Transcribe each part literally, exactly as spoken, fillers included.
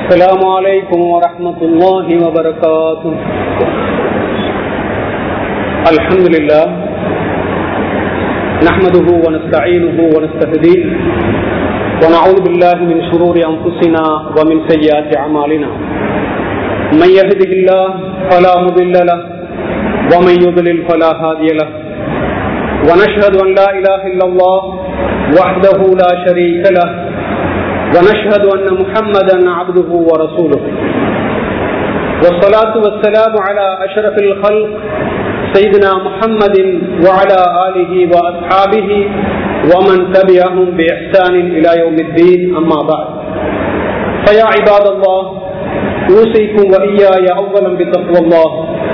السلام عليكم ورحمة الله وبركاته. الحمد لله نحمده ونستعينه ونستهديه ونعوذ بالله من شرور أنفسنا ومن سيئات أعمالنا. من يهده الله فلا مضل له ومن يضلل فلا هادي له. ونشهد أن لا إله إلا الله وحده لا شريك له ونشهد أن محمدا عبده ورسوله. والصلاة والسلام على أشرف الخلق سيدنا محمد وعلى آله وأصحابه ومن تبعهم بإحسان إلى يوم الدين. أما بعد، فيا عباد الله، أوصيكم وإياي أولا بتقوى الله.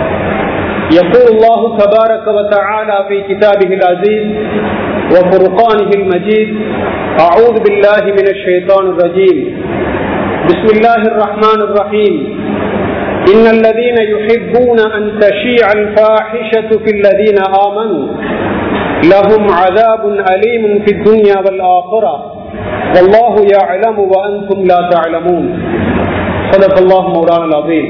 يقول الله تبارك وتعالى في كتابه العزيز وفرقانه المجيد: أعوذ بالله من الشيطان الرجيم. بسم الله الرحمن الرحيم. إن الذين يحبون أن تشيع الفاحشة في الذين آمنوا لهم عذاب أليم في الدنيا والآخرة والله يعلم وأنتم لا تعلمون. صدق الله مولانا العظيم.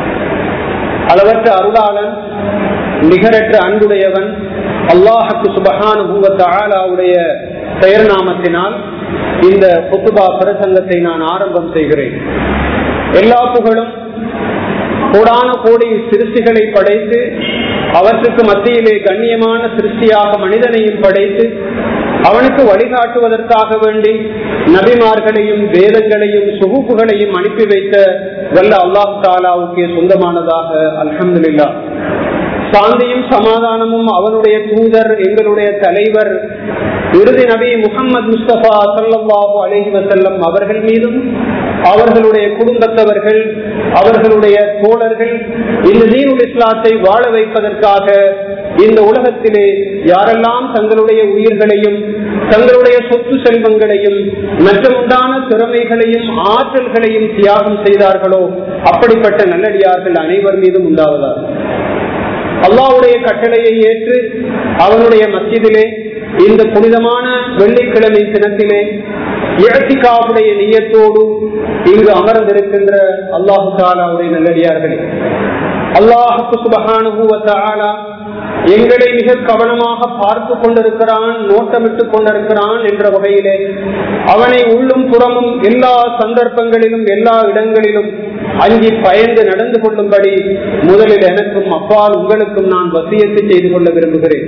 அளவற்ற அருளாளன் நிகரற்ற அன்புடையவன் அல்லாஹ் சுப்ஹானஹு வ தஆலாவுடைய பெயர் நாமத்தினால் இந்த குத்துபா பிரசங்கத்தை நான் ஆரம்பம் செய்கிறேன். எல்லா புகழும் கோடான கோடி சிருஷ்டிகளை படைத்து அவற்றுக்கு மத்தியிலே கண்ணியமான சிருஷ்டியாக மனிதனையும் படைத்து அவனுக்கு வழிகாட்டுவதற்காக வேண்டி நபிமார்களையும் வேதங்களையும் சுகூப்புகளையும் அனுப்பி வைத்த வல்ல அல்லாஹ் தஆலாவுக்கே சொந்தமானதாக அல்ஹம்துலில்லாஹ். சாந்தியும் சமாதானமும் அவனுடைய தூதர் எங்களுடைய தலைவர் இறுதி நபி முஹம்மது முஸ்தபா ஸல்லல்லாஹு அலைஹி வஸல்லம் அவர்கள் மீதும் அவர்களுடைய குடும்பத்தவர்கள் அவர்களுடைய தோழர்கள் இந்த தீனுல் இஸ்லாத்தை வாழ வைப்பதற்காக இந்த உலகத்திலே யாரெல்லாம் தங்களுடைய உயிர்களையும் தங்களுடைய சொத்து செல்வங்களையும் மற்றமுண்டான திறமைகளையும் ஆற்றல்களையும் தியாகம் செய்தார்களோ அப்படிப்பட்ட நல்லடியார்கள் அனைவர் மீதும் உண்டாவதாக. அல்லாஹ்வுடைய கட்டளையை ஏற்று அவனுடைய மஸ்ஜிதிலே இந்த புனிதமான வெள்ளிக்கிழமை தினத்திலே இஅ்திகாஃபுடைய நியத்தோடு இங்கு அமர்ந்திருக்கின்ற அல்லாஹ் தஆலாவுடைய நல்லடியார்களே, அல்லாஹ் சுப்ஹானஹு வ தஆலா எங்களை மிக கவனமாக பார்த்து கொண்டிருக்கிறான், நோட்டமிட்டுக் கொண்டிருக்கிறான் என்ற வகையிலே அவனை உள்ளும் புறமும் எல்லா சந்தர்ப்பங்களிலும் எல்லா இடங்களிலும் அங்கி பயந்து நடந்து கொள்ளும்படி முதலில் எனக்கும் அப்பால் உங்களுக்கும் நான் வசியத்து செய்து கொள்ள விரும்புகிறேன்.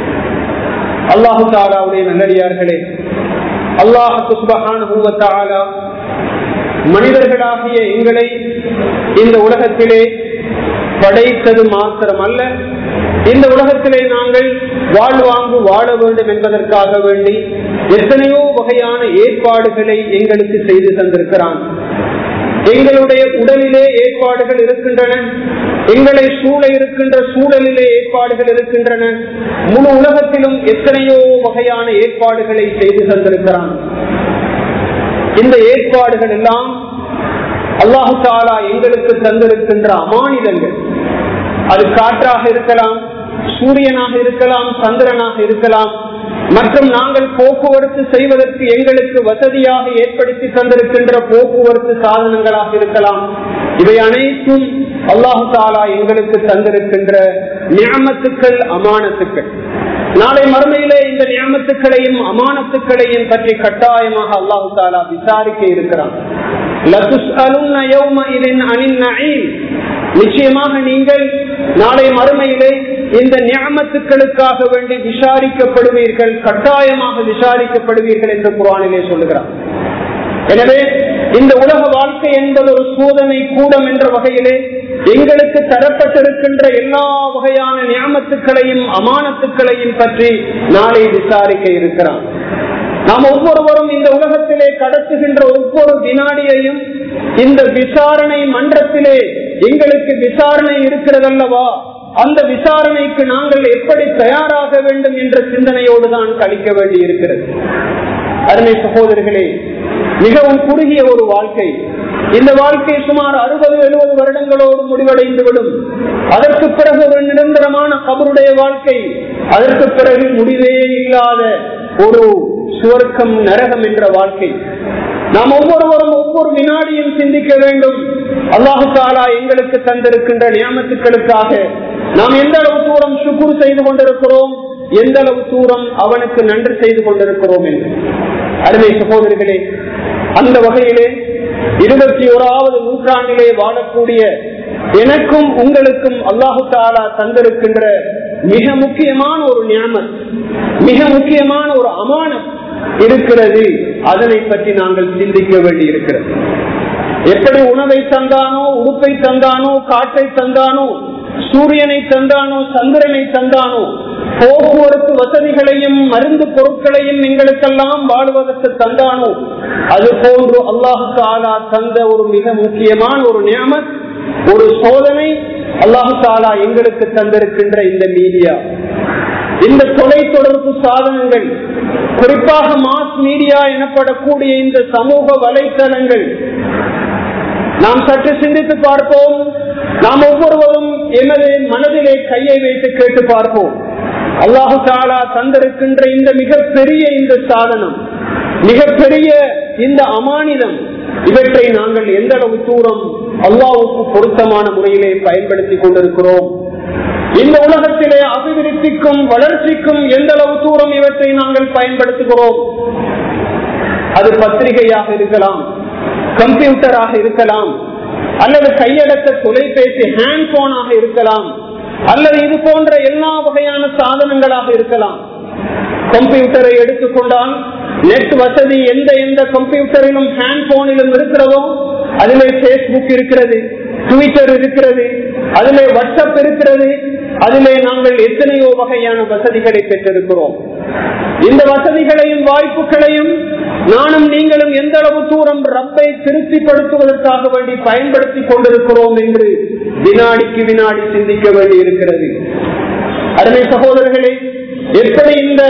அல்லாஹு தஆலாவுடைய நல்லடியார்களே, அல்லாஹ் சுப்ஹானஹு வ தஆலா மனிதர்களாகிய எங்களை இந்த உலகத்திலே படைத்தது மாத்திரமல்ல, இந்த உலகத்திலே நாங்கள் வாழ்வாங்கு வாழ வேண்டும் என்பதற்காக வேண்டி எத்தனையோ வகையான ஏற்பாடுகளை எங்களுக்கு செய்து தந்திருக்கிறான். எங்களுடைய உடலிலே ஏற்பாடுகள் இருக்கின்றன, எங்களை சூழ இருக்கின்ற சூழலிலே ஏற்பாடுகள் இருக்கின்றன, முழு உலகத்திலும் எத்தனையோ வகையான ஏற்பாடுகளை செய்து தந்திருக்கிறான். இந்த ஏற்பாடுகள் எல்லாம் அல்லாஹு தஆலா எங்களுக்கு தந்திருக்கின்ற அமானிதங்கள். அது காற்றாக இருக்கலாம், சூரியனாக இருக்கலாம், சந்திரனாக இருக்கலாம், மற்றும் நாங்கள் போக்குவரத்து செய்வதற்கு எங்களுக்கு வசதியாக ஏற்படுத்தி தந்திருக்கின்ற போக்குவரத்து சாதனங்களாக இருக்கலாம். இவை அனைத்தும் அல்லாஹு தஆலா எங்களுக்கு தந்திருக்கின்ற நிஅமத்துக்கள், அமானத்துக்கள். நாளை மறுமையிலே இந்த நிஅமத்துக்களையும் அமானத்துக்களையும் பற்றி கட்டாயமாக அல்லாஹு தஆலா விசாரிக்க இருக்கிறான். லதுஸ்அலுன்ன யௌமஇதின் அனின் நஈம். நிச்சயமாக நீங்கள் நாளை மறுமையிலே இந்த நிஅமத்துக்களுக்காக வேண்டி விசாரிக்கப்படுவீர்கள், கட்டாயமாக விசாரிக்கப்படுவீர்கள் என்று குர்ஆனிலே சொல்லுகிறார். எனவே இந்த உலக வாழ்க்கை என்பது ஒரு சோதனை கூடம் என்ற வகையிலே எங்களுக்கு தரப்பட்டிருக்கின்ற எல்லா வகையான நியமத்துக்களையும் அமானத்துக்களையும் பற்றி நாளை விசாரிக்க இருக்கிறான். நாம் ஒவ்வொருவரும் இந்த உலகத்திலே கடத்துகின்ற ஒவ்வொரு வினாடியையும் இந்த விசாரணை மன்றத்திலே எங்களுக்கு விசாரணை இருக்கிறதல்லவா, அந்த விசாரணைக்கு நாங்கள் எப்படி தயாராக வேண்டும் என்ற சிந்தனையோடு தான் கழிக்க வேண்டி இருக்கிறது. அருமை சகோதரர்களே, மிகவும் குறுகிய ஒரு வாழ்க்கை. இந்த வாழ்க்கை சுமார் அறுபது எழுபது வருடங்களோடு முடிவடைந்து விடும். அதற்கு பிறகு ஒரு நிரந்தரமான கபருடைய வாழ்க்கை, அதற்கு பிறகு முடிவே இல்லாத ஒரு சுவர்க்கம் நரகம் என்ற வாழ்க்கை. நாம் ஒவ்வொருவரும் ஒவ்வொரு வினாடியும் சிந்திக்க வேண்டும். அல்லாஹு தஆலா எங்களுக்கு தந்திருக்கின்ற நியமத்துக்களுக்காக நாம் எந்த அளவு தூரம் ஷுக்ர் செய்து கொண்டிருக்கிறோம், எந்த அளவு தூரம் அவனுக்கு நன்றி செய்து கொண்டிருக்கிறோம் என்று. அருமை சகோதரர்களே, அந்த வகையிலே இருபத்தி ஓராவது நூற்றாண்டிலே வாழக்கூடிய எனக்கும் உங்களுக்கும் அல்லாஹு தஆலா தந்திருக்கின்ற மிக முக்கியமான ஒரு நியமத், மிக முக்கியமான ஒரு அமானத் இருக்கிறது. அதனை பற்றி நாங்கள் சிந்திக்க வேண்டி இருக்கிறது. எப்படி உணவை தந்தானோ, உடுப்பை தந்தானோ, காற்றை தந்தானோ, சூரியனை தந்தானோ, சந்திரனை தந்தானோ, போக்குவரத்து வசதிகளையும் மருந்து பொருட்களையும் எங்களுக்கெல்லாம் வாழ்வதற்கு தந்தானோ, அது போன்று அல்லாஹு தஆலா தந்த ஒரு மிக முக்கியமான ஒரு நியமத், ஒரு சோதனை அல்லாஹு தஆலா எங்களுக்கு தந்திருக்கின்ற இந்த மீடியா, இந்த தொலை தொடர்பு சாதனங்கள், குறிப்பாக மாஸ் மீடியா எனப்படக்கூடிய இந்த சமூக வலைத்தளங்கள். நாம் சற்று சிந்தித்து பார்ப்போம். நாம் ஒவ்வொருவரும் எனது மனதிலே கையை வைத்து கேட்டு பார்ப்போம். அல்லாஹு தஆலா தந்திருக்கின்ற இந்த மிகப்பெரிய இந்த சாதனம், மிகப்பெரிய இந்த அமானிதம், இவற்றை நாங்கள் எந்த அளவு தூரம் அல்லாஹ்வுக்கு பொருத்தமான முறையிலே பயன்படுத்தி கொண்டிருக்கிறோம்? இந்த உலகத்திலே அபிவிருத்திக்கும் வளர்ச்சிக்கும் எந்த அளவு தூரம் இவற்றை நாங்கள் பயன்படுத்துகிறோம்? அது பத்திரிகையாக இருக்கலாம், கம்ப்யூட்டராக இருக்கலாம், அல்லது கையடக்க தொலைபேசி ஹேண்ட் போனாக இருக்கலாம், அல்லது இது போன்ற எல்லா வகையான சாதனங்களாக இருக்கலாம். கம்ப்யூட்டரை எடுத்துக்கொண்டால் நெட் வசதி எந்த எந்த கம்ப்யூட்டரிலும் ஹேண்ட் போனிலும் இருக்கிறதோ அதிலே பேஸ்புக் இருக்கிறது, ட்விட்டர் இருக்கிறது, அதிலே வாட்ஸ்அப் இருக்கிறது, அதிலே நாங்கள் எத்தனையோ வகையான வசதிகளை பெற்றிருக்கிறோம். இந்த வசதிகளையும் வாய்ப்புகளையும் நானும் நீங்களும் எந்த அளவு தூரம் ரப்பை திருப்திப்படுத்துவதற்காக வேண்டி பயன்படுத்தி கொண்டிருக்கிறோம் என்று வினாடிக்கு வினாடி சிந்திக்க வேண்டி இருக்கிறது. அருமை சகோதரர்களே, எப்படி இந்த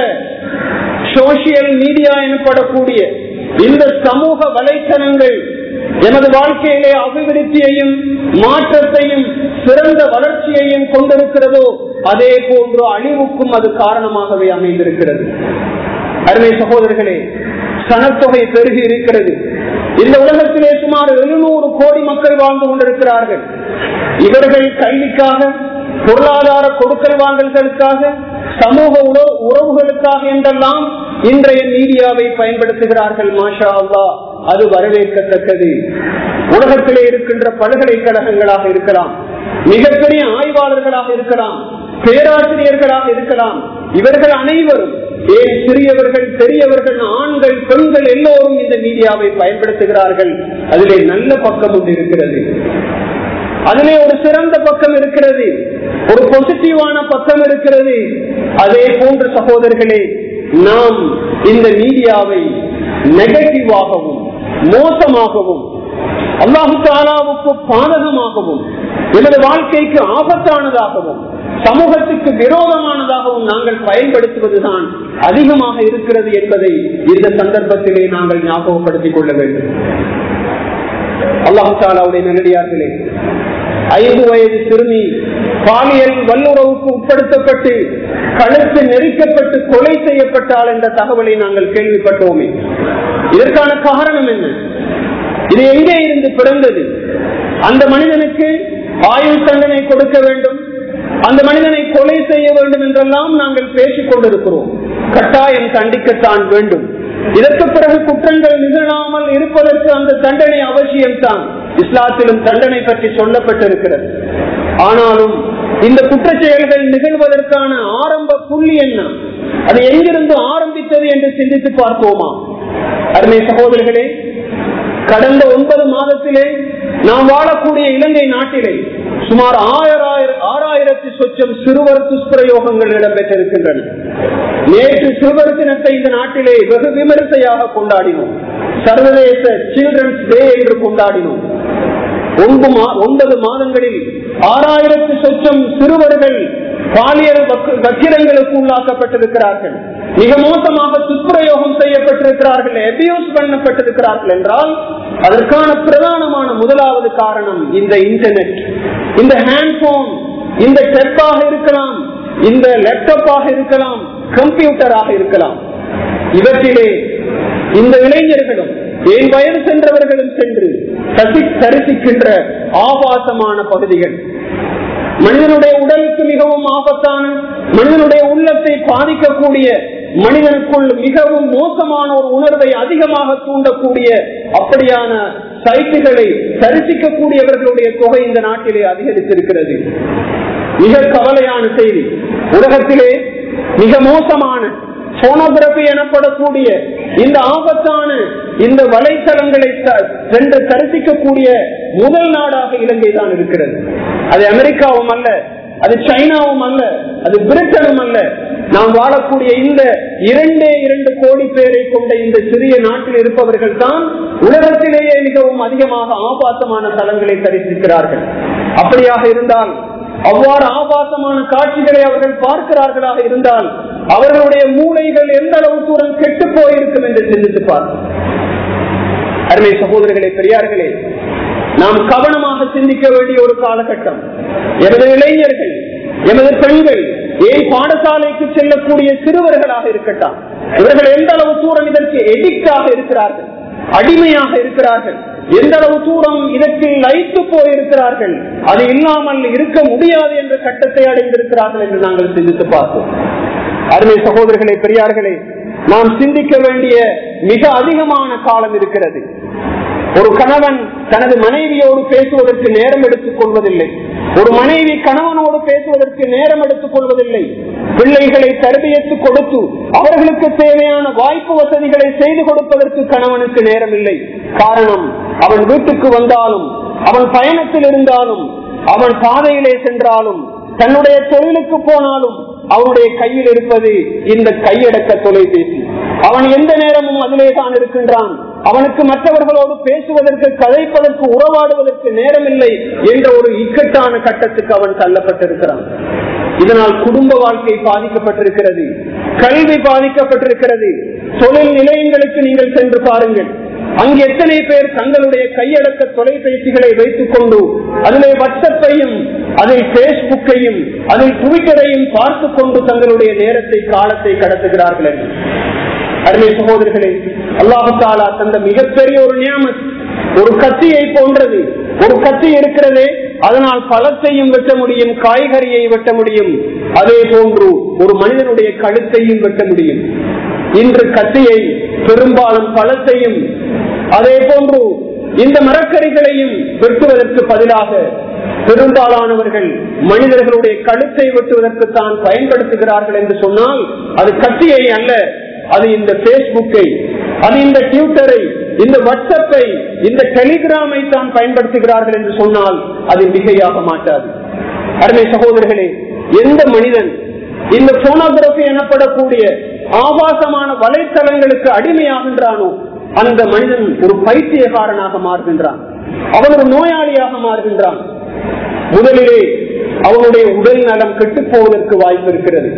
சோசியல் மீடியா எனப்படக்கூடிய இந்த சமூக வலைத்தளங்கள் எமது வாழ்க்கையிலே அபிவிருத்தியையும் மாற்றத்தையும் சிறந்த வளர்ச்சியையும் கொண்டிருக்கிறதோ, அதே போன்று அழிவுக்கும் அது காரணமாகவே அமைந்திருக்கிறது. அருமை சகோதரர்களே, சனத்தொகை பெருகி இருக்கிறது. இந்த உலகத்திலே சுமார் எழுநூறு கோடி மக்கள் வாழ்ந்து கொண்டிருக்கிறார்கள். இவர்கள் கல்விக்காக, பொருளாதார கொடுக்கல் வாங்கல்களுக்காக, சமூக உறவுகளுக்காக என்றெல்லாம் இன்றைய மீடியாவை பயன்படுத்துகிறார்கள். மாஷா அல்லாஹ், அது வரவேற்கத்தக்கது. உலகத்திலே இருக்கின்ற பல்கலைக்கழகங்களாக இருக்கலாம், மிகப்பெரிய ஆய்வாளர்களாக இருக்கலாம், பேராசிரியர்களாக இருக்கலாம், இவர்கள் அனைவரும், ஏன் சிறியவர்கள் பெரியவர்கள், ஆண்கள் பெண்கள் எல்லோரும் இந்த மீடியாவை பயன்படுத்துகிறார்கள். அதிலே நல்ல பக்கம் ஒன்று இருக்கிறது, அதிலே ஒரு சிறந்த பக்கம் இருக்கிறது, ஒரு பாசிட்டிவான பக்கம் இருக்கிறது. அதே போன்ற சகோதரர்களே, நாம் இந்த மீடியாவை நெகட்டிவாகவும் மோசமாகவும் அல்லாஹு தஆலாவுக்கு பாதகமாகவும் எனது வாழ்க்கைக்கு ஆபத்தானதாகவும் சமூகத்துக்கு விரோதமானதாகவும் நாங்கள் பயன்படுத்துவதுதான் அதிகமாக இருக்கிறது என்பதை இந்த சந்தர்ப்பத்திலே நாங்கள் ஞாபகப்படுத்திக் கொள்ள வேண்டும். அல்லாஹு தஆலாவுடைய நல்லடியார்களே, ஐந்து வயது சிறுமி பாலியல் வல்லுறவுக்கு உட்படுத்தப்பட்டு கழுத்து நெரிக்கப்பட்டு கொலை செய்யப்பட்டால் என்ற தகவலை நாங்கள் கேள்விப்பட்டோமே. இதற்கான காரணம் என்ன? இது எங்கே இருந்து பிறந்தது? அந்த மனிதனுக்கு ஆயுள் தண்டனை கொடுக்க வேண்டும், அந்த மனிதனை கொலை செய்ய வேண்டும் என்றெல்லாம் நாங்கள் பேசிக் கொண்டிருக்கிறோம். கட்டாயம் தண்டிக்கத்தான் வேண்டும். இதற்கு பிறகு குற்றங்கள் நிகழாமல் இருப்பதற்கு அந்த தண்டனை அவசியம்தான். இஸ்லாத்திலும் தண்டனை பற்றி சொல்லப்பட்டிருக்கிறது. ஆனாலும் இந்த குற்ற செயல்கள் நிகழ்வதற்கான ஆரம்ப புள்ளி என்ன? அது எங்கிருந்து ஆரம்பித்தது என்று சிந்தித்து பார்ப்போமா? அருமை சகோதரர்களே, கடந்த ஒன்பது மாதத்திலே நாம் வாழக்கூடிய இலங்கை நாட்டிலே சுமார் ஆயிரம் ஆறாயிரத்தி சொச்சம் சிறுவர் துஷ்பிரயோகங்கள் இடம்பெற்றிருக்கின்றன. நேற்று சிறுவர் தினத்தை இந்த நாட்டிலே வெகு விமரிசையாக கொண்டாடினோம். சர்வதேச சில்ட்ரன்ஸ் டே என்று கொண்டாடினோம். ஒன்பது மாதங்களில் ஆறாயிரத்தி சொச்சம் சிறுவர்கள் பாலியல் வக்கிரங்களுக்கு உள்ளாக்கப்பட்டிருக்கிறார்கள். மிக மோசமாக துஷ்பிரயோகம் செய்யப்பட்டிருக்கிறார்கள், அபியூஸ் பண்ணப்பட்டிருக்கிறார்கள் என்றால் அதற்கான பிரதானமான முதலாவது காரணம் இந்த இன்டர்நெட், இந்த ஹேண்ட்போன், இந்த டெப்பாக இருக்கலாம், இந்த லேப்டாப்பாக இருக்கலாம், கம்ப்யூட்டராக இருக்கலாம். இவற்றிலே இந்த இளைஞர்களும் ஏன் வயது சென்றவர்களும் சென்று தரிசிக்கின்ற ஆபாசமான பகுதிகள், மனிதனுடைய உடலுக்கு மிகவும் ஆபத்தான, மனிதனுடைய உள்ளத்தை பாதிக்கக்கூடிய, மனிதனுக்குள் மிகவும் மோசமான ஒரு உணர்வை அதிகமாக தூண்டக்கூடிய அப்படியான சைட்டுகளை தரிசிக்கக்கூடியவர்களுடைய தொகை இந்த நாட்டிலே அதிகரித்திருக்கிறது. மிக கவலையான செய்தி. உலகத்திலே மிக மோசமான போனோகிராபி எனப்படக்கூடிய இந்த ஆபத்தான இந்த வலைத்தளங்களை சென்று தரிசிக்கக்கூடிய முதல் நாடாக இலங்கை தான் இருக்கிறது. அது அமெரிக்காவும் அல்ல, அது சைனாவும் அல்ல, அது பிரிட்டனும் அல்ல. நாம் வாழக்கூடிய இந்த இரண்டே இரண்டு கோடி பேரை கொண்ட இந்த சிறிய நாட்டில் இருப்பவர்கள் தான் உலகத்திலேயே மிகவும் அதிகமாக ஆபாசமான தலங்களை தரிசிக்கிறார்கள். அப்படியாக இருந்தால், அவ்வாறு ஆபாசமான காட்சிகளை அவர்கள் பார்க்கிறார்களாக இருந்தால் அவர்களுடைய மூளைகள் எந்த அளவு தூரம் கெட்டு போயிருக்கும் என்று சிந்தித்து பார்ப்போம். அருமை சகோதரர்களே, பெரியார்களே, நாம் கவனமாக சிந்திக்க வேண்டிய ஒரு காலகட்டம். எமது இளைஞர்கள், எமது பெண்கள், ஏன் பாடசாலைக்கு செல்லக்கூடிய சிறுவர்களாக இருக்கட்டும், இவர்கள் எந்த அளவு தூரம் இதற்கு எடிக்டாக இருக்கிறார்கள், அடிமையாக இருக்கிறார்கள், எந்த அளவு தூரம் இதற்கு லயித்து போயிருக்கிறார்கள், அது இல்லாமல் இருக்க முடியாது என்ற கட்டத்தை அடைந்திருக்கிறார்கள் என்று நாங்கள் சிந்தித்து பார்த்தோம். அருமை சகோதரர்களே, பெரியார்களே, நாம் சிந்திக்க வேண்டிய மிக அதிகமான காலம் இருக்கிறது. ஒரு கணவன் தனது மனைவியோடு பேசுவதற்கு நேரம் எடுத்துக் கொள்வதில்லை. ஒரு மனைவி கணவனோடு பேசுவதற்கு நேரம் எடுத்துக் கொள்வதில்லை. பிள்ளைகளை தரபியத்து கொடுத்து அவர்களுக்கு தேவையான வாய்ப்பு வசதிகளை செய்து கொடுப்பதற்கு கணவனுக்கு நேரம் இல்லை. காரணம், அவன் வீட்டுக்கு வந்தாலும், அவன் பயணத்தில் இருந்தாலும், அவன் பாதையிலே சென்றாலும், தன்னுடைய தொழிலுக்கு போனாலும் அவனுடைய கையில் இருப்பது இந்த கையடக்க தொலைபேசி. அவன் எந்த நேரமும் அதிலே தான் இருக்கின்றான். அவனுக்கு மற்றவர்களோடு பேசுவதற்கு, கதைப்பதற்கு, உறவாடுவதற்கு நேரம் இல்லை என்ற ஒரு இக்கட்டான கட்டத்துக்கு அவன் தள்ளப்பட்டிருக்கிறான். இதனால் குடும்ப வாழ்க்கை பாதிக்கப்பட்டிருக்கிறது, கல்வி பாதிக்கப்பட்டிருக்கிறது. தொழில் நிலையங்களுக்கு நீங்கள் சென்று பாருங்கள், அங்கு எத்தனை பேர் தங்களுடைய கையடக்க தொலைபேசிகளை வைத்துக் கொண்டு அதிலே வாட்ஸ்அப்பையும், அதில் பேஸ்புக்கையும், அதில் ட்விட்டரையும் பார்த்து கொண்டு தங்களுடைய நேரத்தை, காலத்தை கடத்துகிறார்கள் என்று. அருமை சகோதரர்களே, அல்லாஹு தஆலா தந்த மிகப்பெரிய ஒரு நியமத், ஒரு கத்தியை போன்றது. ஒரு கத்தி இருக்கிறதே, அதனால் பழத்தையும் வெட்ட முடியும், காய்கறியை வெட்ட முடியும். அதே போன்று ஒரு மனிதனுடைய கழுத்தையும் வெட்ட முடியும். இன்று கத்தியை பெரும்பாலும் பழத்தையும், அதே போன்று இந்த மரக்கறிகளையும் வெட்டுவதற்கு பதிலாக பெரும்பாலானவர்கள் மனிதர்களுடைய கழுத்தை வெட்டுவதற்கு தான் பயன்படுத்துகிறார்கள் என்று சொன்னால் அது கத்தியை அல்ல, அது இந்த பேஸ்புக்கை, அது இந்த ட்விட்டரை, இந்த வாட்ஸ்அப்பை, இந்த டெலிகிராமை தான் பயன்படுத்துகிறார்கள் என்று சொன்னால் அது மிகையாக மாட்டாது. அருமை சகோதரர்களே, எந்த மனிதன் இந்த போனோகிராபி எனப்படக்கூடிய ஆபாசமான வலைத்தளங்களுக்கு அடிமையாகின்றானோ அந்த மனிதன் ஒரு பைத்தியக்காரனாக மாறுகின்றான், அவன் ஒரு நோயாளியாக மாறுகின்றான். முதலிலே அவனுடைய உடல் நலம் கெட்டு போவதற்கு வாய்ப்பு இருக்கிறது.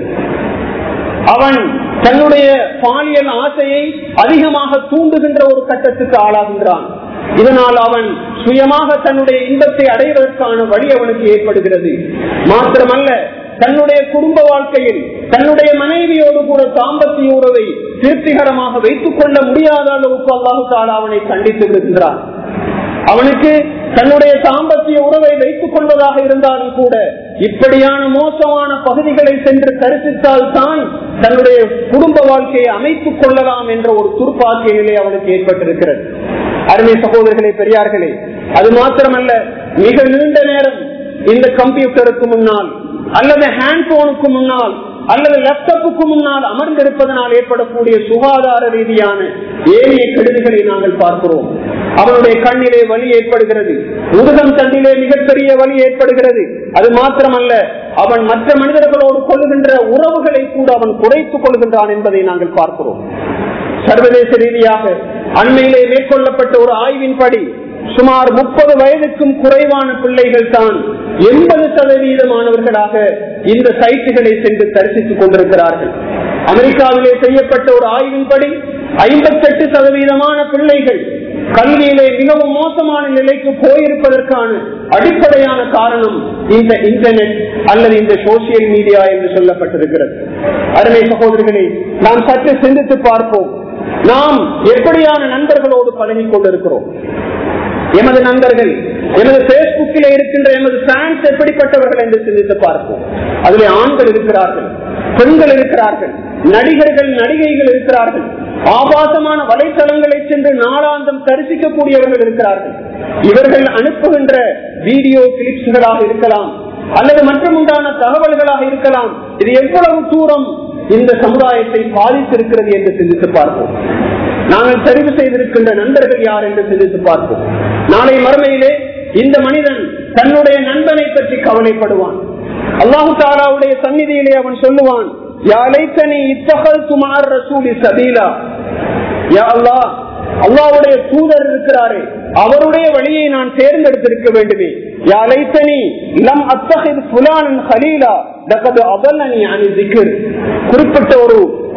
அவன் தன்னுடைய பாலியல் ஆசையை அதிகமாக தூண்டுகின்ற ஒரு கட்டத்துக்கு ஆளாகின்றான். இதனால் அவன் சுயமாக தன்னுடைய இன்பத்தை அடைவதற்கான வழி அவனுக்கு ஏற்படுகிறது. மாத்திரமல்ல, தன்னுடைய குடும்ப வாழ்க்கையில் தன்னுடைய மனைவியோடு கூட தாம்பத்திய உறவை திருப்திகரமாக வைத்துக் கொள்ள முடியாத அளவுக்கு அல்லாஹ் தஆலா அவனை கண்டித்து விடுகின்றான். அவனுக்கு தன்னுடைய தாம்பத்திய உறவை வைத்துக் கொள்வதாக இருந்தாலும் கூட இப்படியான மோசமான பகுதிகளை சென்று தரிசித்தால் தான் தன்னுடைய குடும்ப வாழ்க்கையை அமைத்துக் கொள்ளலாம் என்ற ஒரு துர்ப்பாக்கிய நிலை அவனுக்கு ஏற்பட்டிருக்கிறது. அருமை சகோதரர்களே, பெரியார்களே, அது மாத்திரமல்ல, மிக நீண்ட நேரம் இந்த கம்ப்யூட்டருக்கு முன்னால் அல்லது ஹேண்ட்போனுக்கு முன்னால் அல்லது லேப்டாப்புக்கு முன்னால் அமர்ந்திருப்பதனால் ஏற்படக்கூடிய சுகாதார ரீதியான ஏனைய கெடுதிகளை நாங்கள் பார்க்கிறோம். அவனுடைய கண்ணிலே வலி ஏற்படுகிறது, முதுகம் தண்டிலே மிகப்பெரிய வலி ஏற்படுகிறது. அது மாத்திரமல்ல, அவன் மற்ற மனிதர்களோடு கொள்ளுகின்ற உறவுகளை கூட அவன் குறைத்துக் கொள்கின்றான் என்பதை நாங்கள் பார்க்கிறோம். சர்வதேச ரீதியாக அண்மையிலே மேற்கொள்ளப்பட்ட ஒரு ஆய்வின்படி சுமார் முப்பது வயதுக்கும் குறைவான பிள்ளைகள் தான் எண்பது சதவீதமானவர்களாக இந்த சைட்டுகளை சென்று தரிசித்துக் கொண்டிருக்கிறார்கள். அமெரிக்காவிலே செய்யப்பட்ட ஒரு ஆய்வின்படி ஐம்பத்தி எட்டு சதவீதமான பிள்ளைகள் கல்வியிலே மிகவும் மோசமான நிலைக்கு போயிருப்பதற்கான அடிப்படையான காரணம் இந்த இன்டர்நெட் அல்லது இந்த சோசியல் மீடியா என்று சொல்லப்பட்டிருக்கிறது. அருமை சகோதரர்களே, நாம் சற்று சிந்தித்து பார்ப்போம். நாம் எப்படியான நண்பர்களோடு பழகி கொண்டிருக்கிறோம். எமது நண்பர்கள், எமது பேஸ்புக்கில் இருக்கின்ற எமது ஃபேன்ஸ் எப்படிப்பட்டவர்கள் என்று சிந்தித்து பார்ப்போம். அதிலே ஆண்கள் இருக்கிறார்கள், பெண்கள் இருக்கிறார்கள், நடிகர்கள் நடிகைகள் இருக்கிறார்கள், ஆபாசமான வலைத்தளங்களை சென்று நாளாந்தம் தரிசிக்கக்கூடியவர்கள் இருக்கிறார்கள். இவர்கள் அனுப்புகின்ற வீடியோ கிளிப்ஸ்களாக இருக்கலாம் அல்லது மற்றும் உண்டான தகவல்களாக இருக்கலாம். இது எவ்வளவு தூரம் இந்த சமுதாயத்தை பாதித்திருக்கிறது என்று சிந்தித்து பார்ப்போம். நாங்கள் தெரிவு செய்திருக்கின்ற நண்பர்கள் யார் என்று சிந்தித்து பார்ப்போம். நாளை மறுமையிலே இந்த மனிதன் தன்னுடைய நண்பனை பற்றி கவலைப்படுவான். அல்லாஹு தஆலாவுடைய சந்நிதியிலே அவன் சொல்லுவான், யா லைத்தனி இத்தகல்து மஅர் ரசூலி சபீலா. யா அல்லாஹ், அல்லாஹ்வுடைய தூதர் இருக்கிறாரே, அவருடைய வழியை நான் தேர்ந்தெடுத்திருக்க வேண்டுமே. யா லைத்தனி லம் அத்தகித் ஃபுலானன் கலீலா லகத் அதல்லனி அனி ذிக்ர். குறிப்பிட்ட ஒரு